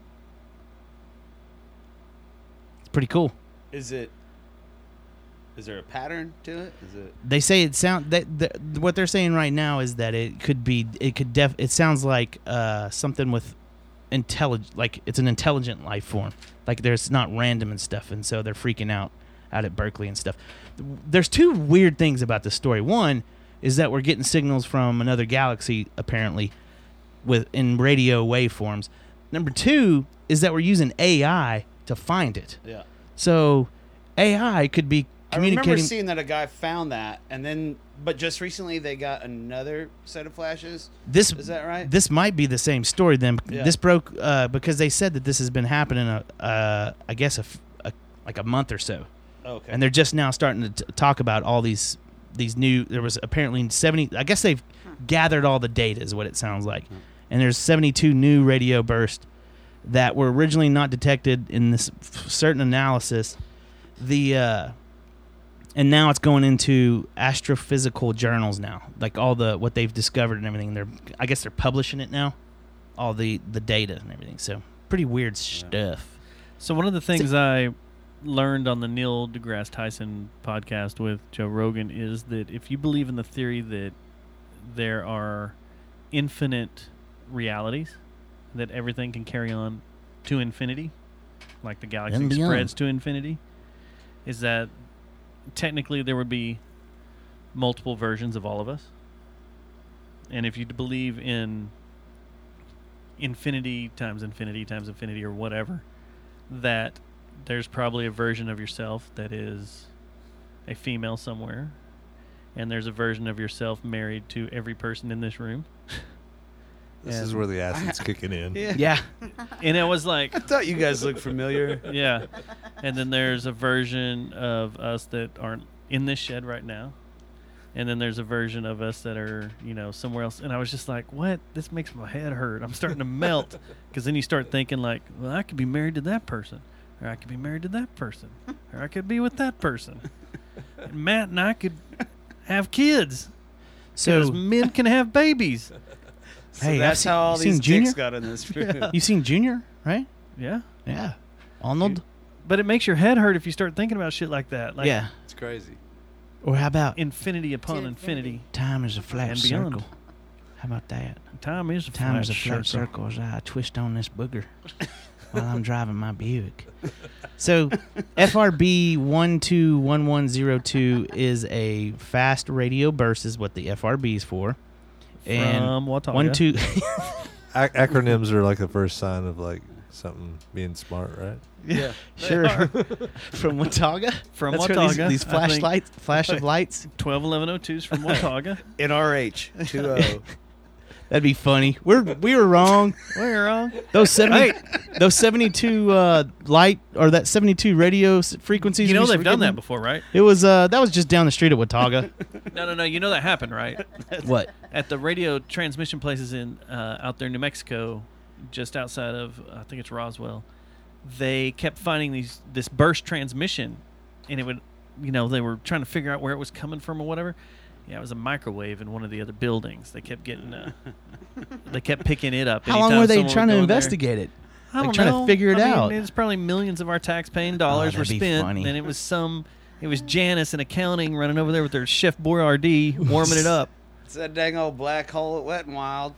It's pretty cool. Is it? Is there a pattern to it? Is it? They say it sound that the, what they're saying right now is that it could be it could def it sounds like uh, something with intelligent, like it's an intelligent life form, like there's not random and stuff, and so they're freaking out out at Berkeley and stuff. There's two weird things about this story. One is that we're getting signals from another galaxy apparently with in radio waveforms. Number two is that we're using A I to find it. Yeah. So A I could be I remember communicating. seeing that a guy found that, and then, but just recently they got another set of flashes. This is that right? This might be the same story then. Yeah. This broke uh, because they said that this has been happening. A, uh, I guess a, f- a- like a month or so. Okay. And they're just now starting to t- talk about all these these new. There was apparently seventy. I guess they've gathered all the data, is what it sounds like. And there's seventy-two new radio bursts that were originally not detected in this f- certain analysis. The uh, and now it's going into astrophysical journals now, like all the what they've discovered and everything. They're I guess they're publishing it now, all the the data and everything. So pretty weird stuff. So one of the things I learned on the Neil deGrasse Tyson podcast with Joe Rogan is that if you believe in the theory that there are infinite realities, that everything can carry on to infinity, like the galaxy And beyond. spreads to infinity, is that technically there would be multiple versions of all of us. And if you believe in infinity times infinity times infinity or whatever, that there's probably a version of yourself that is a female somewhere, and there's a version of yourself married to every person in this room. This And is where the acid's kicking in. Yeah. Yeah. And it was like, I thought you guys looked familiar. yeah. And then there's a version of us that aren't in this shed right now. And then there's a version of us that are, you know, somewhere else. And I was just like, what? This makes my head hurt. I'm starting to melt. Because then you start thinking like, well, I could be married to that person. Or I could be married to that person. Or I could be with that person. And Matt and I could have kids. So- Because men can have babies. So Hey, I've that's seen- how all you seen these Junior? dicks got in this room. Yeah. You've seen Junior, right? Yeah. Yeah. Arnold. But it makes your head hurt if you start thinking about shit like that. Like, Yeah. It's crazy. Or how about infinity upon To infinity. time is a flat And beyond. circle? How about that? Time is a Time flat is a flat circle. circle as I twist on this booger while I'm driving my Buick. So, F R B one two one one zero two is a fast radio burst, is what the F R B is for. And From Watauga. one two, Ac- acronyms are like the first sign of like something being smart, right? Yeah. sure, from Watauga. From That's where Watauga. These, these I think flashlights, flash of lights. twelve eleven oh twos from Watauga. N R H two oh. That'd be funny. We're we were wrong. We're wrong. Those seventy, those seventy-two uh, light or that seventy-two radio s- frequencies. You know we they've were done getting? that before, right? It was uh that was just down the street at Watauga. No, no, no. You know that happened, right? What? At the radio transmission places in uh, out there in New Mexico, just outside of I think it's Roswell, they kept finding these this burst transmission, and it would, you know, they were trying to figure out where it was coming from or whatever. Yeah, it was a microwave in one of the other buildings. They kept getting, uh, they kept picking it up. How long anytime were they someone would trying to go in there. investigate it? I Like don't trying know. to figure it I mean, out. It's probably millions of our tax-paying dollars Oh, were that'd be spent, funny. and it was some, it was Janice in accounting running over there with their Chef Boyardee warming it up. It's that dang old black hole at Wet and Wild.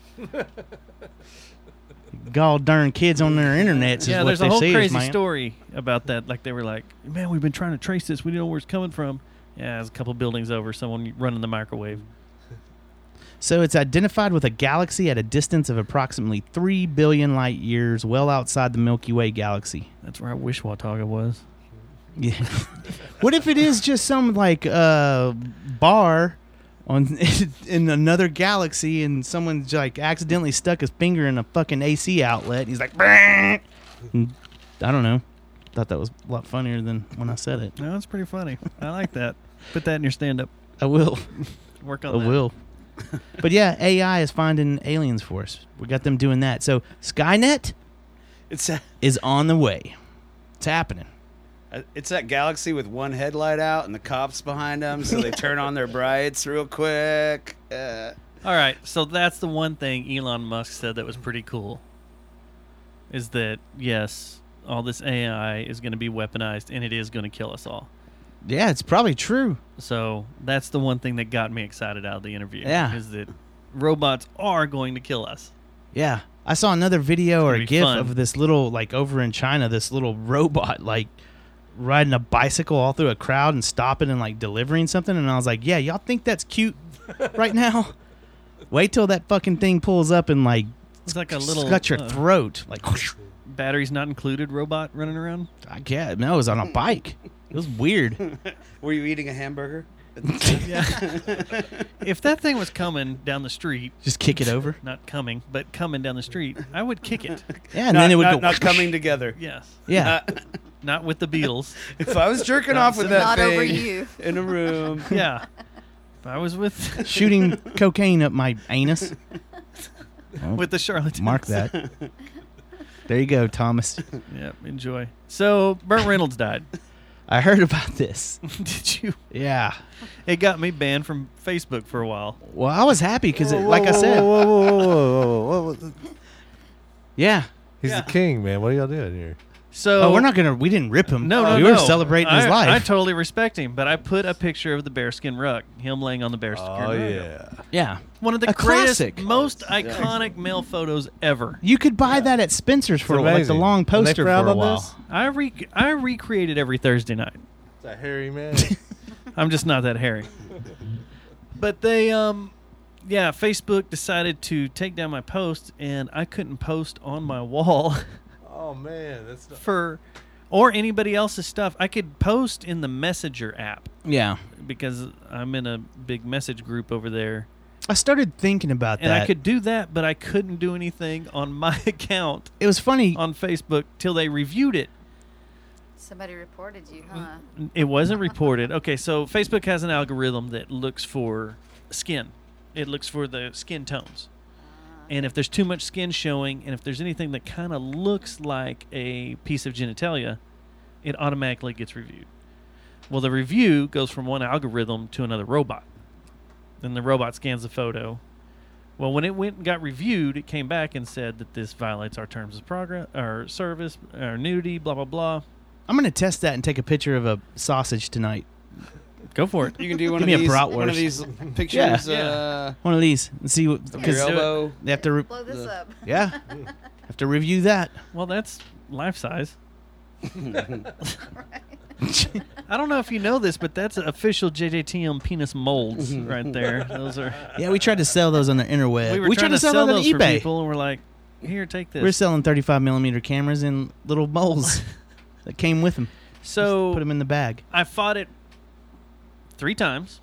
God darn kids on their internets is Yeah, what there's they a whole say is, crazy man. story about that. Like they were like, man, we've been trying to trace this. We didn't know where it's coming from. Yeah, it's a couple buildings over. Someone running the microwave. So it's identified with a galaxy at a distance of approximately three billion light years, well outside the Milky Way galaxy. That's where I wish Watauga was. Yeah. What if it is just some like uh, bar on in another galaxy, and someone's like accidentally stuck his finger in a fucking A C outlet? And he's like, "Brrrr." And I don't know. Thought that was a lot funnier than when I said it. No, it's pretty funny. I like that. Put that in your stand-up. I will. Work on I that. will. But yeah, A I is finding aliens for us. We got them doing that. So Skynet It's a, is on the way. It's happening. uh, it's that galaxy with one headlight out and the cops behind them, so they turn on their brights real quick. Uh, All right, so that's the one thing Elon Musk said that was pretty cool. Is that yes, all this A I is going to be weaponized, and it is going to kill us all. Yeah, it's probably true. So that's the one thing that got me excited out of the interview. Yeah. Is that robots are going to kill us. Yeah. I saw another video or gonna a be gif fun. of this little, like over in China, this little robot like riding a bicycle all through a crowd and stopping and like delivering something. And I was like, yeah, y'all think that's cute right now? Wait till that fucking thing pulls up and like It's like a little cut your uh, throat. Like, batteries not included robot running around. I guess. No, it was on a bike. It was weird. were you eating a hamburger? Yeah. If that thing was coming down the street, Just kick it over. not coming, but coming down the street, I would kick it. Yeah, and not, then it would not, go. not coming together. Yes. Yeah. Uh, not with the Beatles. If I was jerking off with that Not thing over you. in a room, Yeah. If I was with Shooting cocaine up my anus. with the Charlatans. Mark that. There you go, Thomas. Yep, enjoy. So Burt Reynolds died. I heard about this. Did you? Yeah. It got me banned from Facebook for a while. Well, I was happy because, Whoa, like I whoa, said, whoa, whoa, whoa, whoa, whoa, whoa. yeah. He's Yeah. the king, man. What are y'all doing here? So Oh, we're not gonna. We didn't rip him. No, no, we no. were celebrating I, his life. I totally respect him, but I put a picture of the bearskin rug, him laying on the bearskin Oh rug. yeah. yeah. One of the A greatest, classic. most iconic male photos ever. You could buy that at Spencer's for It's like the amazing. long And they poster for frown a on while. this? I re- I recreated every Thursday night. It's a hairy man. I'm just not that hairy. But they, um, yeah, Facebook decided to take down my post, and I couldn't post on my wall Oh man, that's not, for, or anybody else's stuff. I could post in the Messenger app Yeah. because I'm in a big message group over there. I started thinking about And that. I could do that, but I couldn't do anything on my account It was funny. on Facebook till they reviewed it. Somebody reported you, huh? It wasn't reported. Okay, so Facebook has an algorithm that looks for skin. It looks for the skin tones. And if there's too much skin showing, and if there's anything that kind of looks like a piece of genitalia, it automatically gets reviewed. Well, the review goes from one algorithm to another robot. Then the robot scans the photo. Well, when it went and got reviewed, it came back and said that this violates our terms of progress, or service, or nudity, blah, blah, blah. I'm going to test that and take a picture of a sausage tonight. Go for it. you can do one Give of me a these. bratwurst. One of these pictures. Yeah. Uh, One of these and see what your because elbow. they have to. Re- Blow this up. yeah. Have to review that. Well, that's life size. I don't know if you know this, but that's official J J T M penis molds right there. Those are. Yeah, we tried to sell those on the interweb. We were we trying tried to sell that on those for eBay. people, and we're like, "Here, take this." We're selling thirty-five millimeter cameras in little bowls that came with them. so Put them in the bag. I fought it three times.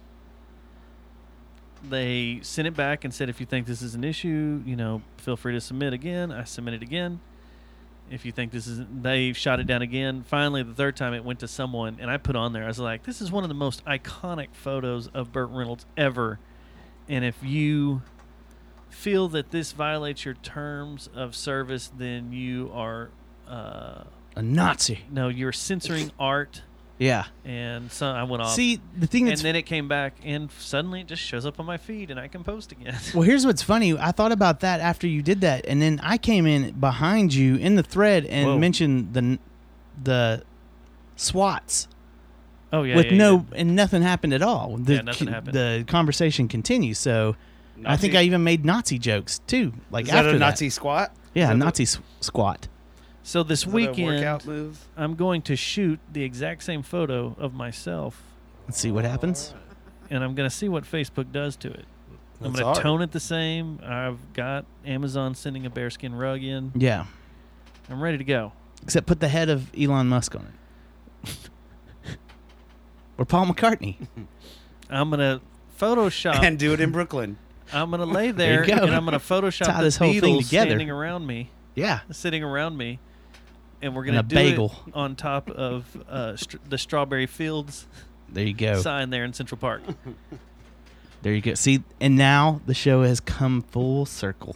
They sent it back and said, if you think this is an issue, you know, feel free to submit again. I submitted again. If you think this is, they shot it down again. Finally, the third time it went to someone, and I put on there, I was like, this is one of the most iconic photos of Burt Reynolds ever. And if you feel that this violates your terms of service, then you are, uh, A Nazi. no, you're censoring art. Yeah. And so I went off. See, the thing and that's then it came back, and suddenly it just shows up on my feed, and I can post again. well, here's what's funny. I thought about that after you did that, and then I came in behind you in the thread and Whoa. mentioned the the SWATs. Oh yeah, with yeah, no and nothing happened at all. The, Yeah, nothing happened. The conversation continues. So I think Nazi? I even made Nazi jokes too. Like Is that after a Nazi squat? Yeah, Is that Nazi s- squat. So this Is that a weekend, workout move? I'm going to shoot the exact same photo of myself, Let's see what happens. and I'm going to see what Facebook does to it. I'm That's going art. to tone it the same. I've got Amazon sending a bearskin rug in. Yeah, I'm ready to go. except put the head of Elon Musk on it, or Paul McCartney. I'm going to Photoshop. And do it in Brooklyn. I'm going to lay There there, you go. and I'm going to Photoshop Tie the this whole thing Beatles together. standing around me, Yeah, sitting around me, and we're going And to a do bagel. it on top of uh, str- the Strawberry Fields there you go. sign there in Central Park. There you go. See, and now the show has come full circle.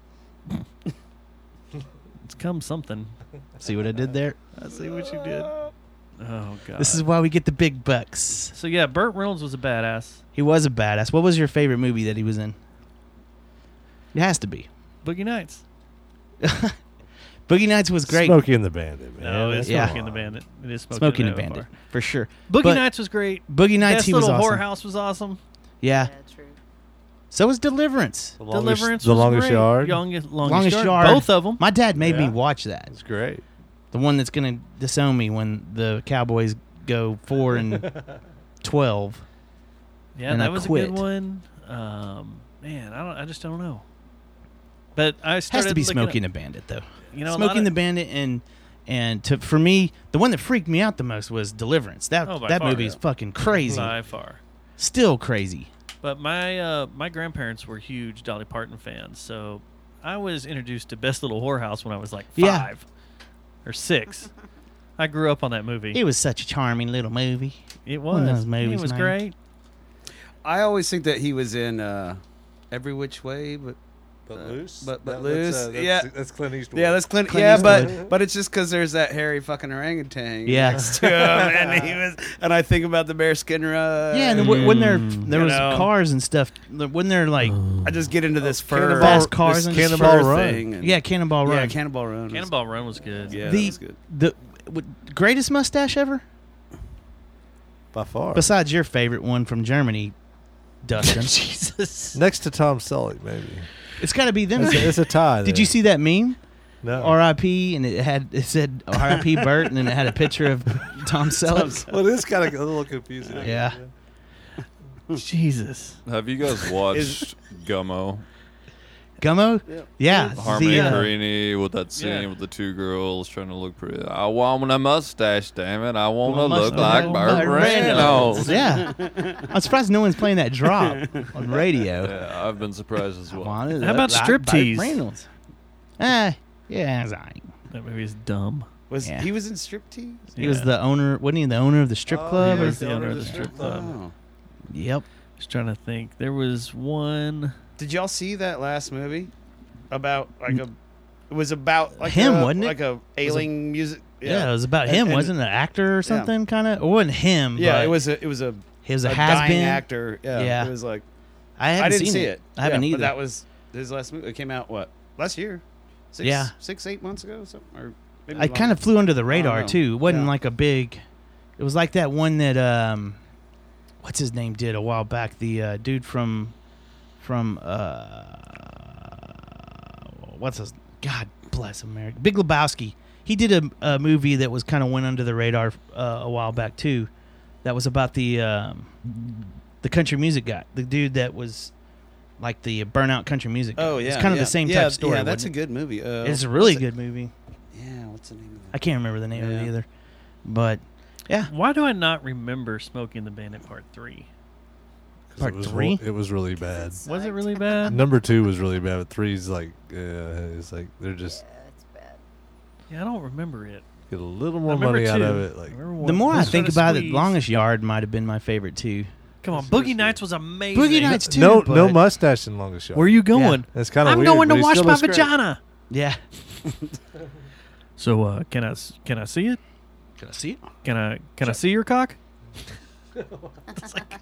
It's come something. See what I did there? I see what you did. Oh god. This is why we get the big bucks. So yeah, Burt Reynolds was a badass. He was a badass. What was your favorite movie that he was in? It has to be. Boogie Nights. Boogie Nights was great. Smokey and the Bandit, man. No, it's Yeah. Smokey and the Bandit. It is Smokey, Smokey and and the the Bandit, for sure. Boogie But Nights was great. Boogie Nights, Best he was Little awesome. Whorehouse was awesome. Yeah. Yeah, true. So was Deliverance. The longest, Deliverance the was longest great. yard. Youngest, longest, Longest yard. Yard. Both of them. My dad made me Yeah. watch that. It's great. The one that's going to disown me when the Cowboys go four and twelve. Yeah, and that I was quit. a good one. Um, man, I don't. I just don't know. But I started Has to be looking Smokey at- and the Bandit though. You know, a lot Smokey and of- the Bandit and and to for me the one that freaked me out the most was Deliverance. That Oh, by that far, movie is yeah. fucking crazy. by far. Still crazy. But my uh, my grandparents were huge Dolly Parton fans, so I was introduced to Best Little Whorehouse when I was like five Yeah. or six. I grew up on that movie. It was such a charming little movie. It One of was. those movies, It was man. great. I always think that he was in uh, Every Which Way, but But uh, loose. But but That- that's, loose. uh, that's- yeah, that's Clint Eastwood. Yeah, that's Clint. Clint yeah, Eastwood. but but it's just because there's that hairy fucking orangutan Yeah. next to him, and he was. And I think about the bearskin rug. Yeah, and w- when there there You was know. cars and stuff, when they're like I just get into this fur, Cannonball- fast cars this and Cannonball fur Run. thing. And, yeah, Cannonball Run. yeah, Cannonball Run. was- Cannonball Run was good. Yeah, the that was good. the w- greatest mustache ever, by far. besides your favorite one from Germany, Dustin. Jesus. Next to Tom Selleck, maybe. It's got to be them. It's a, it's a tie. Did there. you see that meme? No. R I P and it had it said R I P Bert and then it had a picture of Tom Selleck. Well, it is kind of a little confusing. I Yeah. guess, Jesus. Have you guys watched Gummo? Gummo? Yeah. Harmony the, uh, Korine with that scene Yeah. with the two girls trying to look pretty. I want a mustache, damn it. I want to Well, look mustache. like Burt Reynolds. Yeah. I'm surprised no one's playing that drop on radio. Yeah, I've been surprised as well. Wanna How look about like striptease? Burt Reynolds. Ah, yeah, it's all right. That movie is dumb. Was Yeah. he was in striptease? He was Yeah. the owner, wasn't he the owner of the strip Oh, club? he or- was the owner of the strip club. Oh. Yep. Just trying to think. There was one. Did y'all see that last movie about like a? It was about like Him, a, wasn't it? Like a ailing music. Yeah, it was about And- him, and- wasn't it? An actor or something, kind of? It wasn't him. Yeah, but it was a. It was a. He was a, a has dying been actor. Yeah, Yeah. It was like I haven't I didn't seen see it. it. I haven't yeah, either. But that was his last movie. It came out what last year? Six, Yeah. six eight months ago, or something. Or maybe I kind of flew under the radar know. too. It wasn't Yeah. like a big. It was like that one that um, what's his name did a while back. The uh, dude from, from uh, what's his God bless America, Big Lebowski. He did a, a movie that was kind of went under the radar uh, a while back too. That was about the um, the country music guy, the dude that was like the burnout country music guy. Oh yeah, it's kind of yeah. the same yeah, type story. Yeah, that's a wasn't good movie. Uh, it? It's a really what's it- good movie. Yeah, what's the name of I can't remember the name of Yeah. it either, but yeah, Why do I not remember Smoking the Bandit Part three? 'cause Part it was three? re- it was really bad. Was it really bad? Number two was really bad, but three's like, uh, it's like they're just Yeah, it's bad. Yeah, I don't remember it. get a little I more remember money out two. of it. Like, I remember the one- more I was think trying to about it, squeeze. Longest Yard might have been my favorite too. Come on, Boogie Nights was amazing. Boogie Nights too. no, but no mustache in Longest Yard. Where you going? That's kind of I'm weird. going but to he wash still my looks great. vagina. Yeah, So, uh, can I s- can I see it? can I see it? Can I can I see your cock? It's like-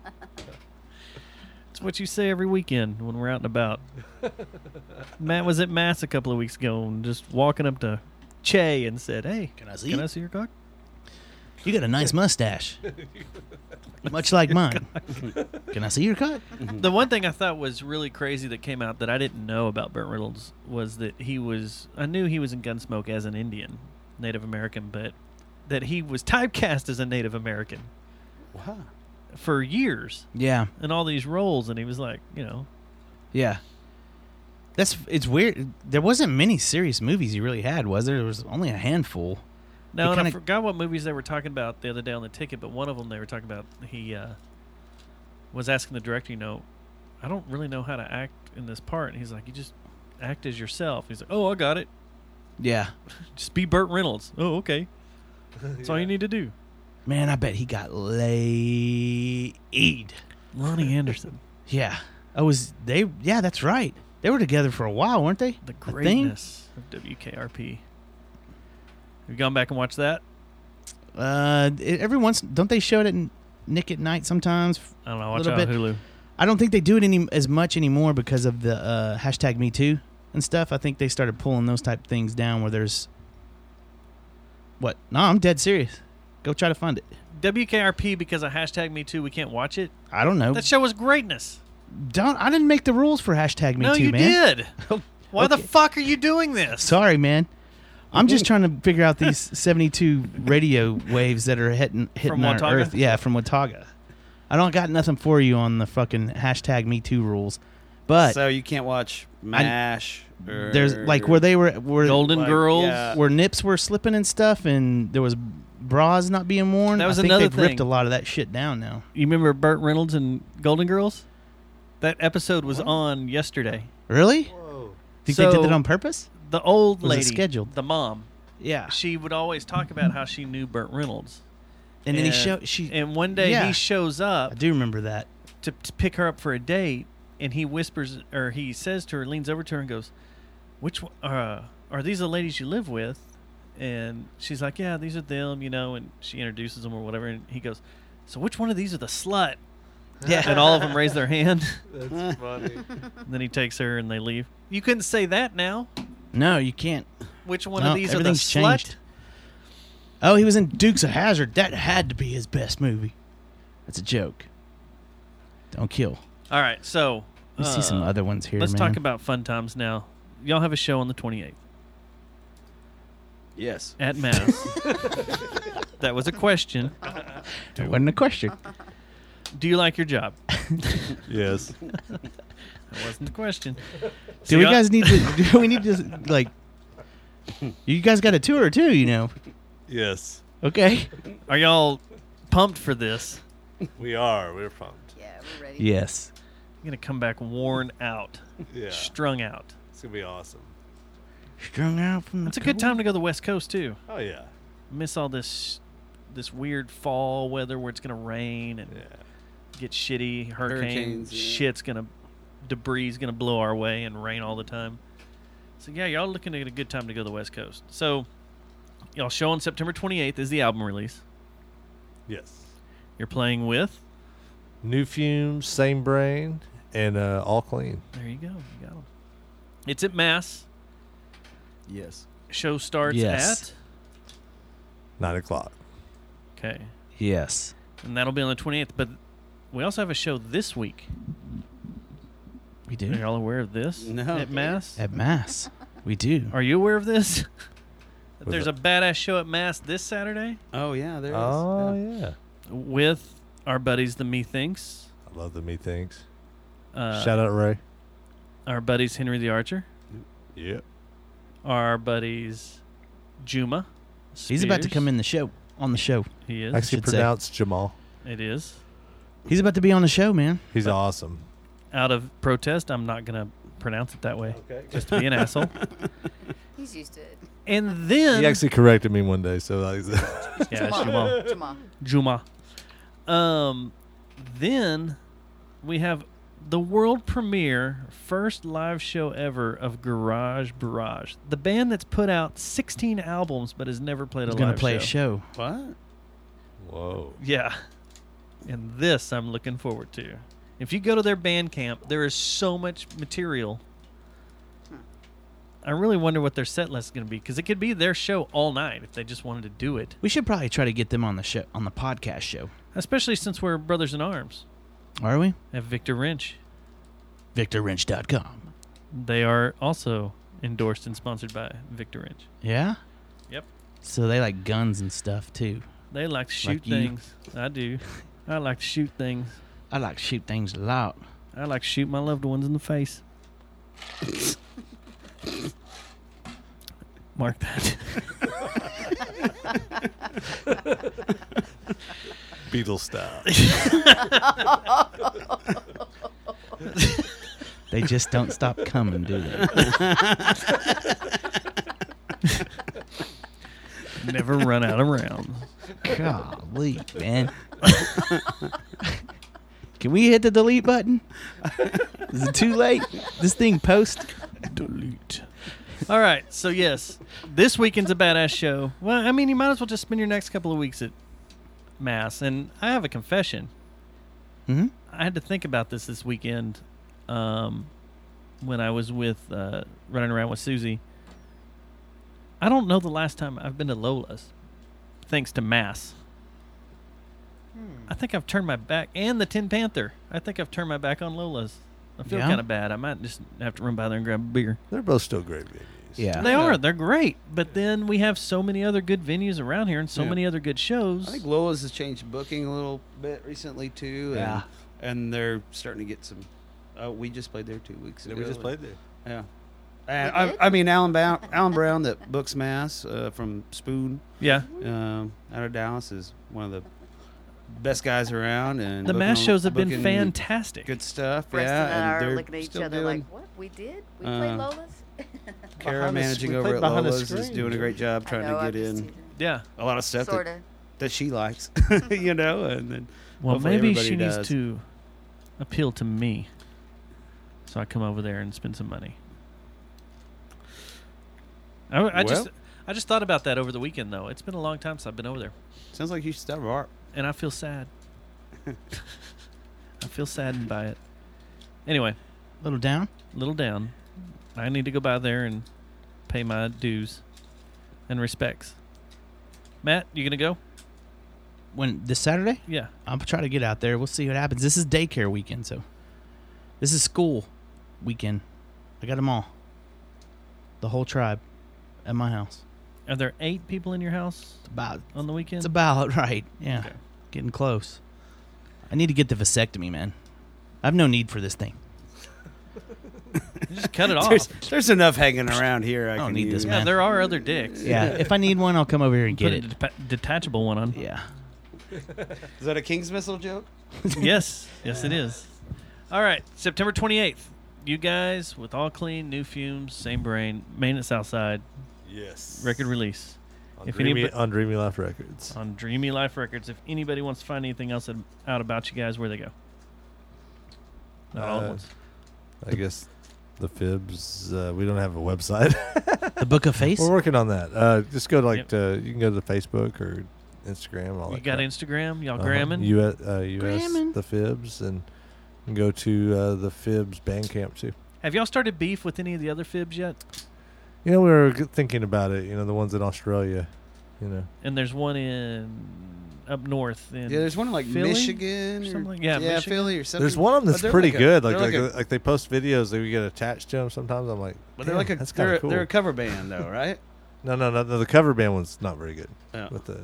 it's what you say every weekend when we're out and about. Matt was at Mass a couple of weeks ago and just walking up to Che and said, "Hey, Can I see can it? I see your cock?" You got a nice mustache, much like mine. Can I see your cut? The one thing I thought was really crazy that came out that I didn't know about Burt Reynolds was that he was, I knew he was in Gunsmoke as an Indian, Native American, but that he was typecast as a Native American Wow. for years Yeah, in all these roles. And he was like, you know, yeah. That's it's weird. There wasn't many serious movies he really had, was there? There was only a handful. no, He and I kinda- forgot what movies they were talking about the other day on the ticket, but one of them they were talking about, he uh, was asking the director, you know, I don't really know how to act in this part. And he's like, you just act as yourself. He's like, oh, I got it. Yeah, Just be Burt Reynolds. Oh, okay. That's all you need to do. man, I bet he got laid. Lonnie Anderson. Yeah, I was they. Yeah, that's right. They were together for a while, weren't they? The I think. greatness of W K R P. Have you gone back and watched that? Uh, it- every once don't they show it at N- Nick at Night sometimes? I don't know. I watch Little it on bit. Hulu. I don't think they do it any as much anymore because of the uh, hashtag Me Too and stuff. I think they started pulling those type of things down where there's what? No, I'm dead serious. Go try to find it. W K R P because of hashtag Me Too. We can't watch it. I don't know. That show was greatness. Don't I didn't make the rules for hashtag Me no, Too, you man. did. Why the Okay. fuck are you doing this? Sorry, man. I'm just trying to figure out these seventy-two radio waves that are hitting hitting From our Watauga? Earth. Yeah, from Watauga. I don't got nothing for you on the fucking hashtag Me Too rules, but so you can't watch MASH. or, there's like where they were where Golden like, Girls. yeah. where nips were slipping and stuff, and there was bras not being worn. That was I think another they've ripped thing. a lot of that shit down now. You remember Burt Reynolds and Golden Girls? That episode was on yesterday. Really? Whoa. Think they did So- that on purpose? The old Was it lady, scheduled? the mom, Yeah. she would always talk about how she knew Burt Reynolds. And then he show she And one day Yeah. he shows up I do remember that. to, to pick her up for a date, and he whispers, or he says to her, leans over to her and goes, "Which one, uh, are these the ladies you live with?" And she's like, "Yeah, these are them, you know." And she introduces them or whatever, and he goes, "So which one of these are the slut?" Yeah. And all of them raise their hand. That's funny. And then he takes her and they leave. You couldn't say that now. No, you can't. Which one No, of these are the everything's slut? changed. Oh, he was in Dukes of Hazzard. That had to be his best movie. That's a joke. Don't kill. All right, so Let me see some uh, other ones here, Let's man. talk about fun times now. Y'all have a show on the twenty-eighth Yes. at Mass. That was a question. That wasn't a question. Do you like your job? Yes. That wasn't the question. Do So we y'all- guys need to? Do we need to like? You guys got a tour too, you know? Yes. Okay. Are y'all pumped for this? We are. We're pumped. Yeah, we're ready. Yes. I'm gonna come back worn out, Yeah. strung out. It's gonna be awesome. Strung out from the. It's a good time to go to the West Coast too. Oh yeah. Miss all this, this weird fall weather where it's gonna rain and Yeah. get shitty. Hurricane Hurricanes, yeah. shit's gonna, debris gonna blow our way and rain all the time. So yeah, y'all looking at a good time to go to the West Coast. So y'all show on September twenty-eighth is the album release. Yes. You're playing with. New Fumes, Same Brain, and uh, All Clean. There you go. You got 'em. It's at Mass. Yes. Show starts Yes. Nine o'clock. at. Okay. Yes. And that'll be on the twenty-eighth. But we also have a show this week. We Are do. y'all aware of this? No. At Mass? At Mass. We do. Are you aware of this? That Was There's it- a badass show at Mass this Saturday Oh yeah, there is. Oh Yeah. yeah. with our buddies, the Methinks. I love the Methinks. Uh, Shout out Ray. Our buddies, Henry the Archer. Yep. Our buddies, Juma. He's about to Spears. come in the show. On the show. He is. Actually should say. pronounced Jamal. It is. He's about to be on the show, man. He's awesome. Out of protest, I'm not going to pronounce it that way. Okay. Just to be an asshole. He's used to it. And then. He actually corrected me one day, so I Yeah, it's Juma. Jamal. Juma. Um, then we have the world premiere, first live show ever of Garage Barrage, the band that's put out sixteen albums but has never played a He's live going to play show. a show. What? Whoa. Yeah, and this I'm looking forward to. If you go to their Bandcamp, there is so much material. I really wonder what their set list is going to be because it could be their show all night if they just wanted to do it. We should probably try to get them on the show, on the podcast show. Especially since we're brothers in arms. Are we? Have Victor Wrench. Victor Wrench dot com. They are also endorsed and sponsored by Victor Wrench. Yeah? Yep. So they like guns and stuff, too. They like to shoot Like you. things. I do. I like to shoot things. I like to shoot things a lot. I like to shoot my loved ones in the face. Mark that. Beatles style. They just don't stop coming, do they? Never run out of rounds. Golly, man. Can we hit the delete button? Is it too late? This thing post? Delete. All right, so yes, this weekend's a badass show. Well, I mean, you might as well just spend your next couple of weeks at Mass. And I have a confession. Mm-hmm. I had to think about this this weekend um, when I was with uh, running around with Susie. I don't know the last time I've been to Lola's, thanks to Mass. I think I've turned my back, and the Tin Panther. I think I've turned my back on Lola's. I feel Yeah? kind of bad. I might just have to run by there and grab a beer. They're both still great venues. Yeah. They are. They're great. But then we have so many other good venues around here and so Yeah. many other good shows. I think Lola's has changed booking a little bit recently too. And, Yeah. and they're starting to get some. Uh, we just played there two weeks Yeah, ago. we just played there. Yeah. And I, I mean, Alan, Brown, Alan Brown that books Mass uh, from Spoon Yeah. um, out of Dallas is one of the best guys around. And The booking Mass on- shows have been booking fantastic. Good stuff. Preston yeah, and I are they're looking at each still other doing- like, what? We did? We played Uh, Lola's? Kara Behind the managing sc- over at behind the Lola's is screen, doing a great job trying know, to I'm get just in. teasing. Yeah. A lot of stuff that, Sorta. that she likes, you know, and then Well, hopefully maybe everybody she does. needs to appeal to me, so I come over there and spend some money. I, I Well- just, I just thought about that over the weekend, though. It's been a long time since I've been over there, Sounds like you should start a bar. and I feel sad. I feel saddened by it. Anyway, A little down? a little down. I need to go by there and pay my dues and respects. Matt, you gonna go? When this Saturday? Yeah. I'll try to get out there. We'll see what happens. This is daycare weekend, so this is school weekend. I got them all. The whole tribe at my house. Are there eight people in your house About on the weekend? It's about right. Yeah. Okay. Getting close. I need to get the vasectomy, man. I have no need for this thing. You just cut it off. There's, there's enough hanging around here. I, I don't can need use. this, Yeah, man. there are other dicks. Yeah. If I need one, I'll come over here and Put get a it. depa- detachable one on. Yeah. Is that a King's Missile joke? yes, yes, it is. All right, September twenty-eighth. You guys with All Clean, New Fumes, Same Brain, Main at Southside. Yes. Record release. On, If Dreamy, anybody- on Dreamy Life Records. On Dreamy Life Records. If anybody wants to find anything else ad- out about you guys, where they go? Not all at Uh, once. I guess the Fibs. Uh, we don't have a website. The Book of Face? We're working on that. Uh, just go to like Yep. to, you can go to the Facebook or Instagram. All You that got crap. Instagram? Y'all Uh-huh. gramming? U S, uh, U S Gramming. the Fibs, and you can go to uh, the Fibs Bandcamp too. Have y'all started beef with any of the other Fibs yet? You know, we were g- thinking about it. You know, the ones in Australia. You know, And there's one in up north in Yeah, there's one in like Philly? Michigan or Something like- yeah, yeah, Michigan. Philly or something. there's one of them But that's they're pretty like a- good. Like they're like, like, like, they post videos that we get attached to them. Sometimes I'm like, but they're like a that's they're, kind of cool. they're a cover band though, right? no, no, no, no. The cover band one's not very good. Yeah. With the,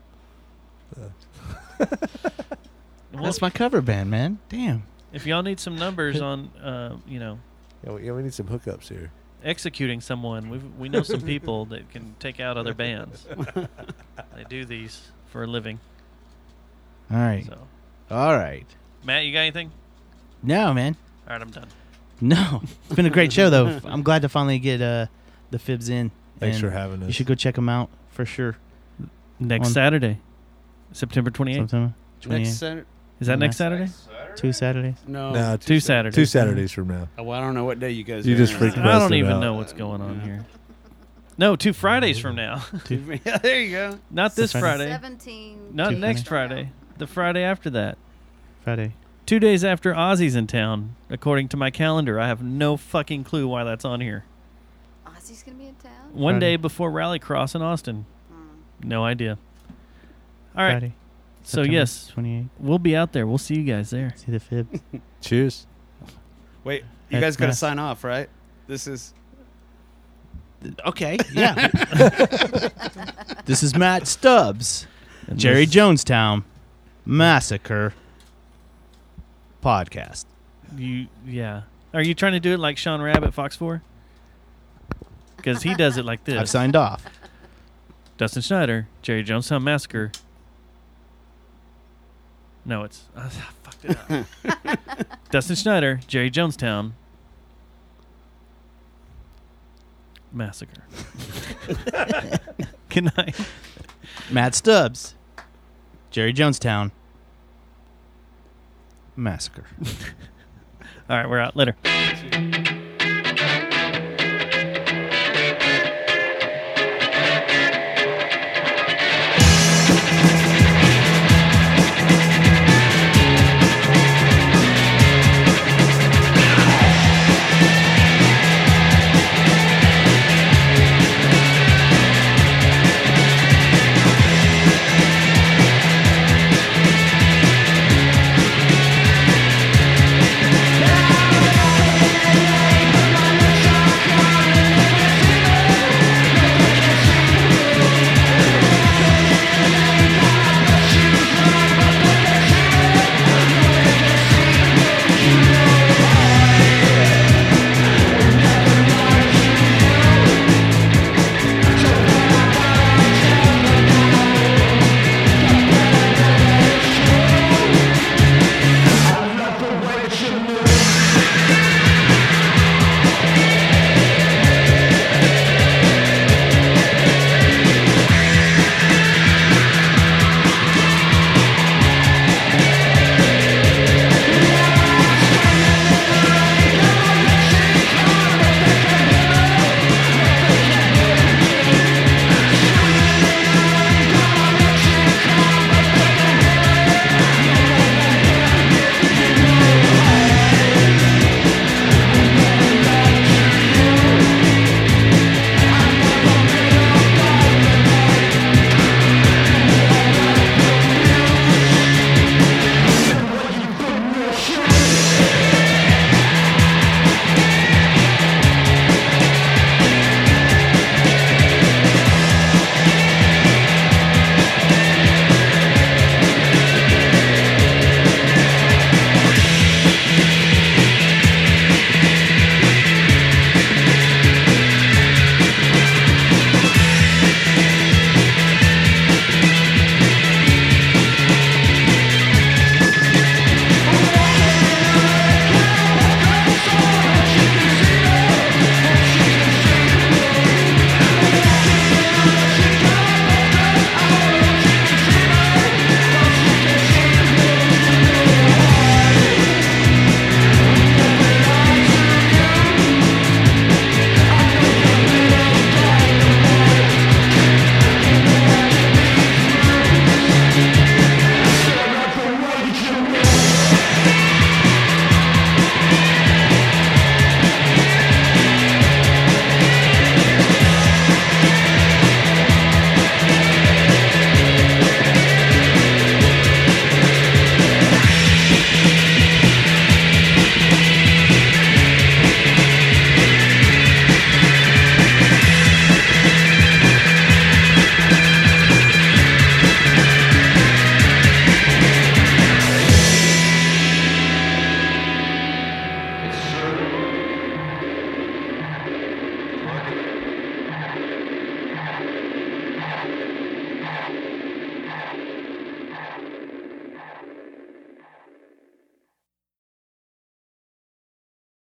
Well, That's my cover band, man. Damn. if y'all need some numbers on, uh, you know, yeah, we, yeah, we need some hookups here. executing someone, we we know some people that can take out other bands. They do these for a living. All right. So, All right. Matt, you got anything? No, man. All right, I'm done. No. It's been a great show, though. I'm glad to finally get uh, the Fibs in. Thanks And for having us. You should go check them out for sure. Next On- Saturday, September twenty-eighth. September Next twenty-eighth. Saturday? Is that next Next- Saturday? Two Saturdays. No. No, Two Saturdays. Two Saturdays from now. Oh, well, I don't know what day you guys. You are just in. freaked I busted don't even out. know what's going on here. No, two Fridays from now. Yeah, there you go. Not this Friday? Friday. Seventeen. Not Two next Friday. Friday. The Friday after that. Friday. Two days after Ozzy's in town, according to my calendar. I have no fucking clue why that's on here. Ozzy's gonna be in town. One Friday. day before Rallycross in Austin. Hmm. No idea. All right. Friday. So, September yes, twenty-eighth. we'll be out there. We'll see you guys there. See the Fibs. Cheers. Wait, you Heck, guys got to Matt. sign off, right? This is. Okay. Yeah. This is Matt Stubbs. And Jerry this- Jonestown Massacre podcast. You, yeah. Are you trying to do it like Sean Rabbit, Fox four? Because he does it like this. I've signed off. Dustin Schneider, Jerry Jonestown Massacre. No, it's I fucked it up. Dustin Schneider, Jerry Jonestown Massacre. Good night. Matt Stubbs. Jerry Jonestown Massacre. All right, we're out. Later.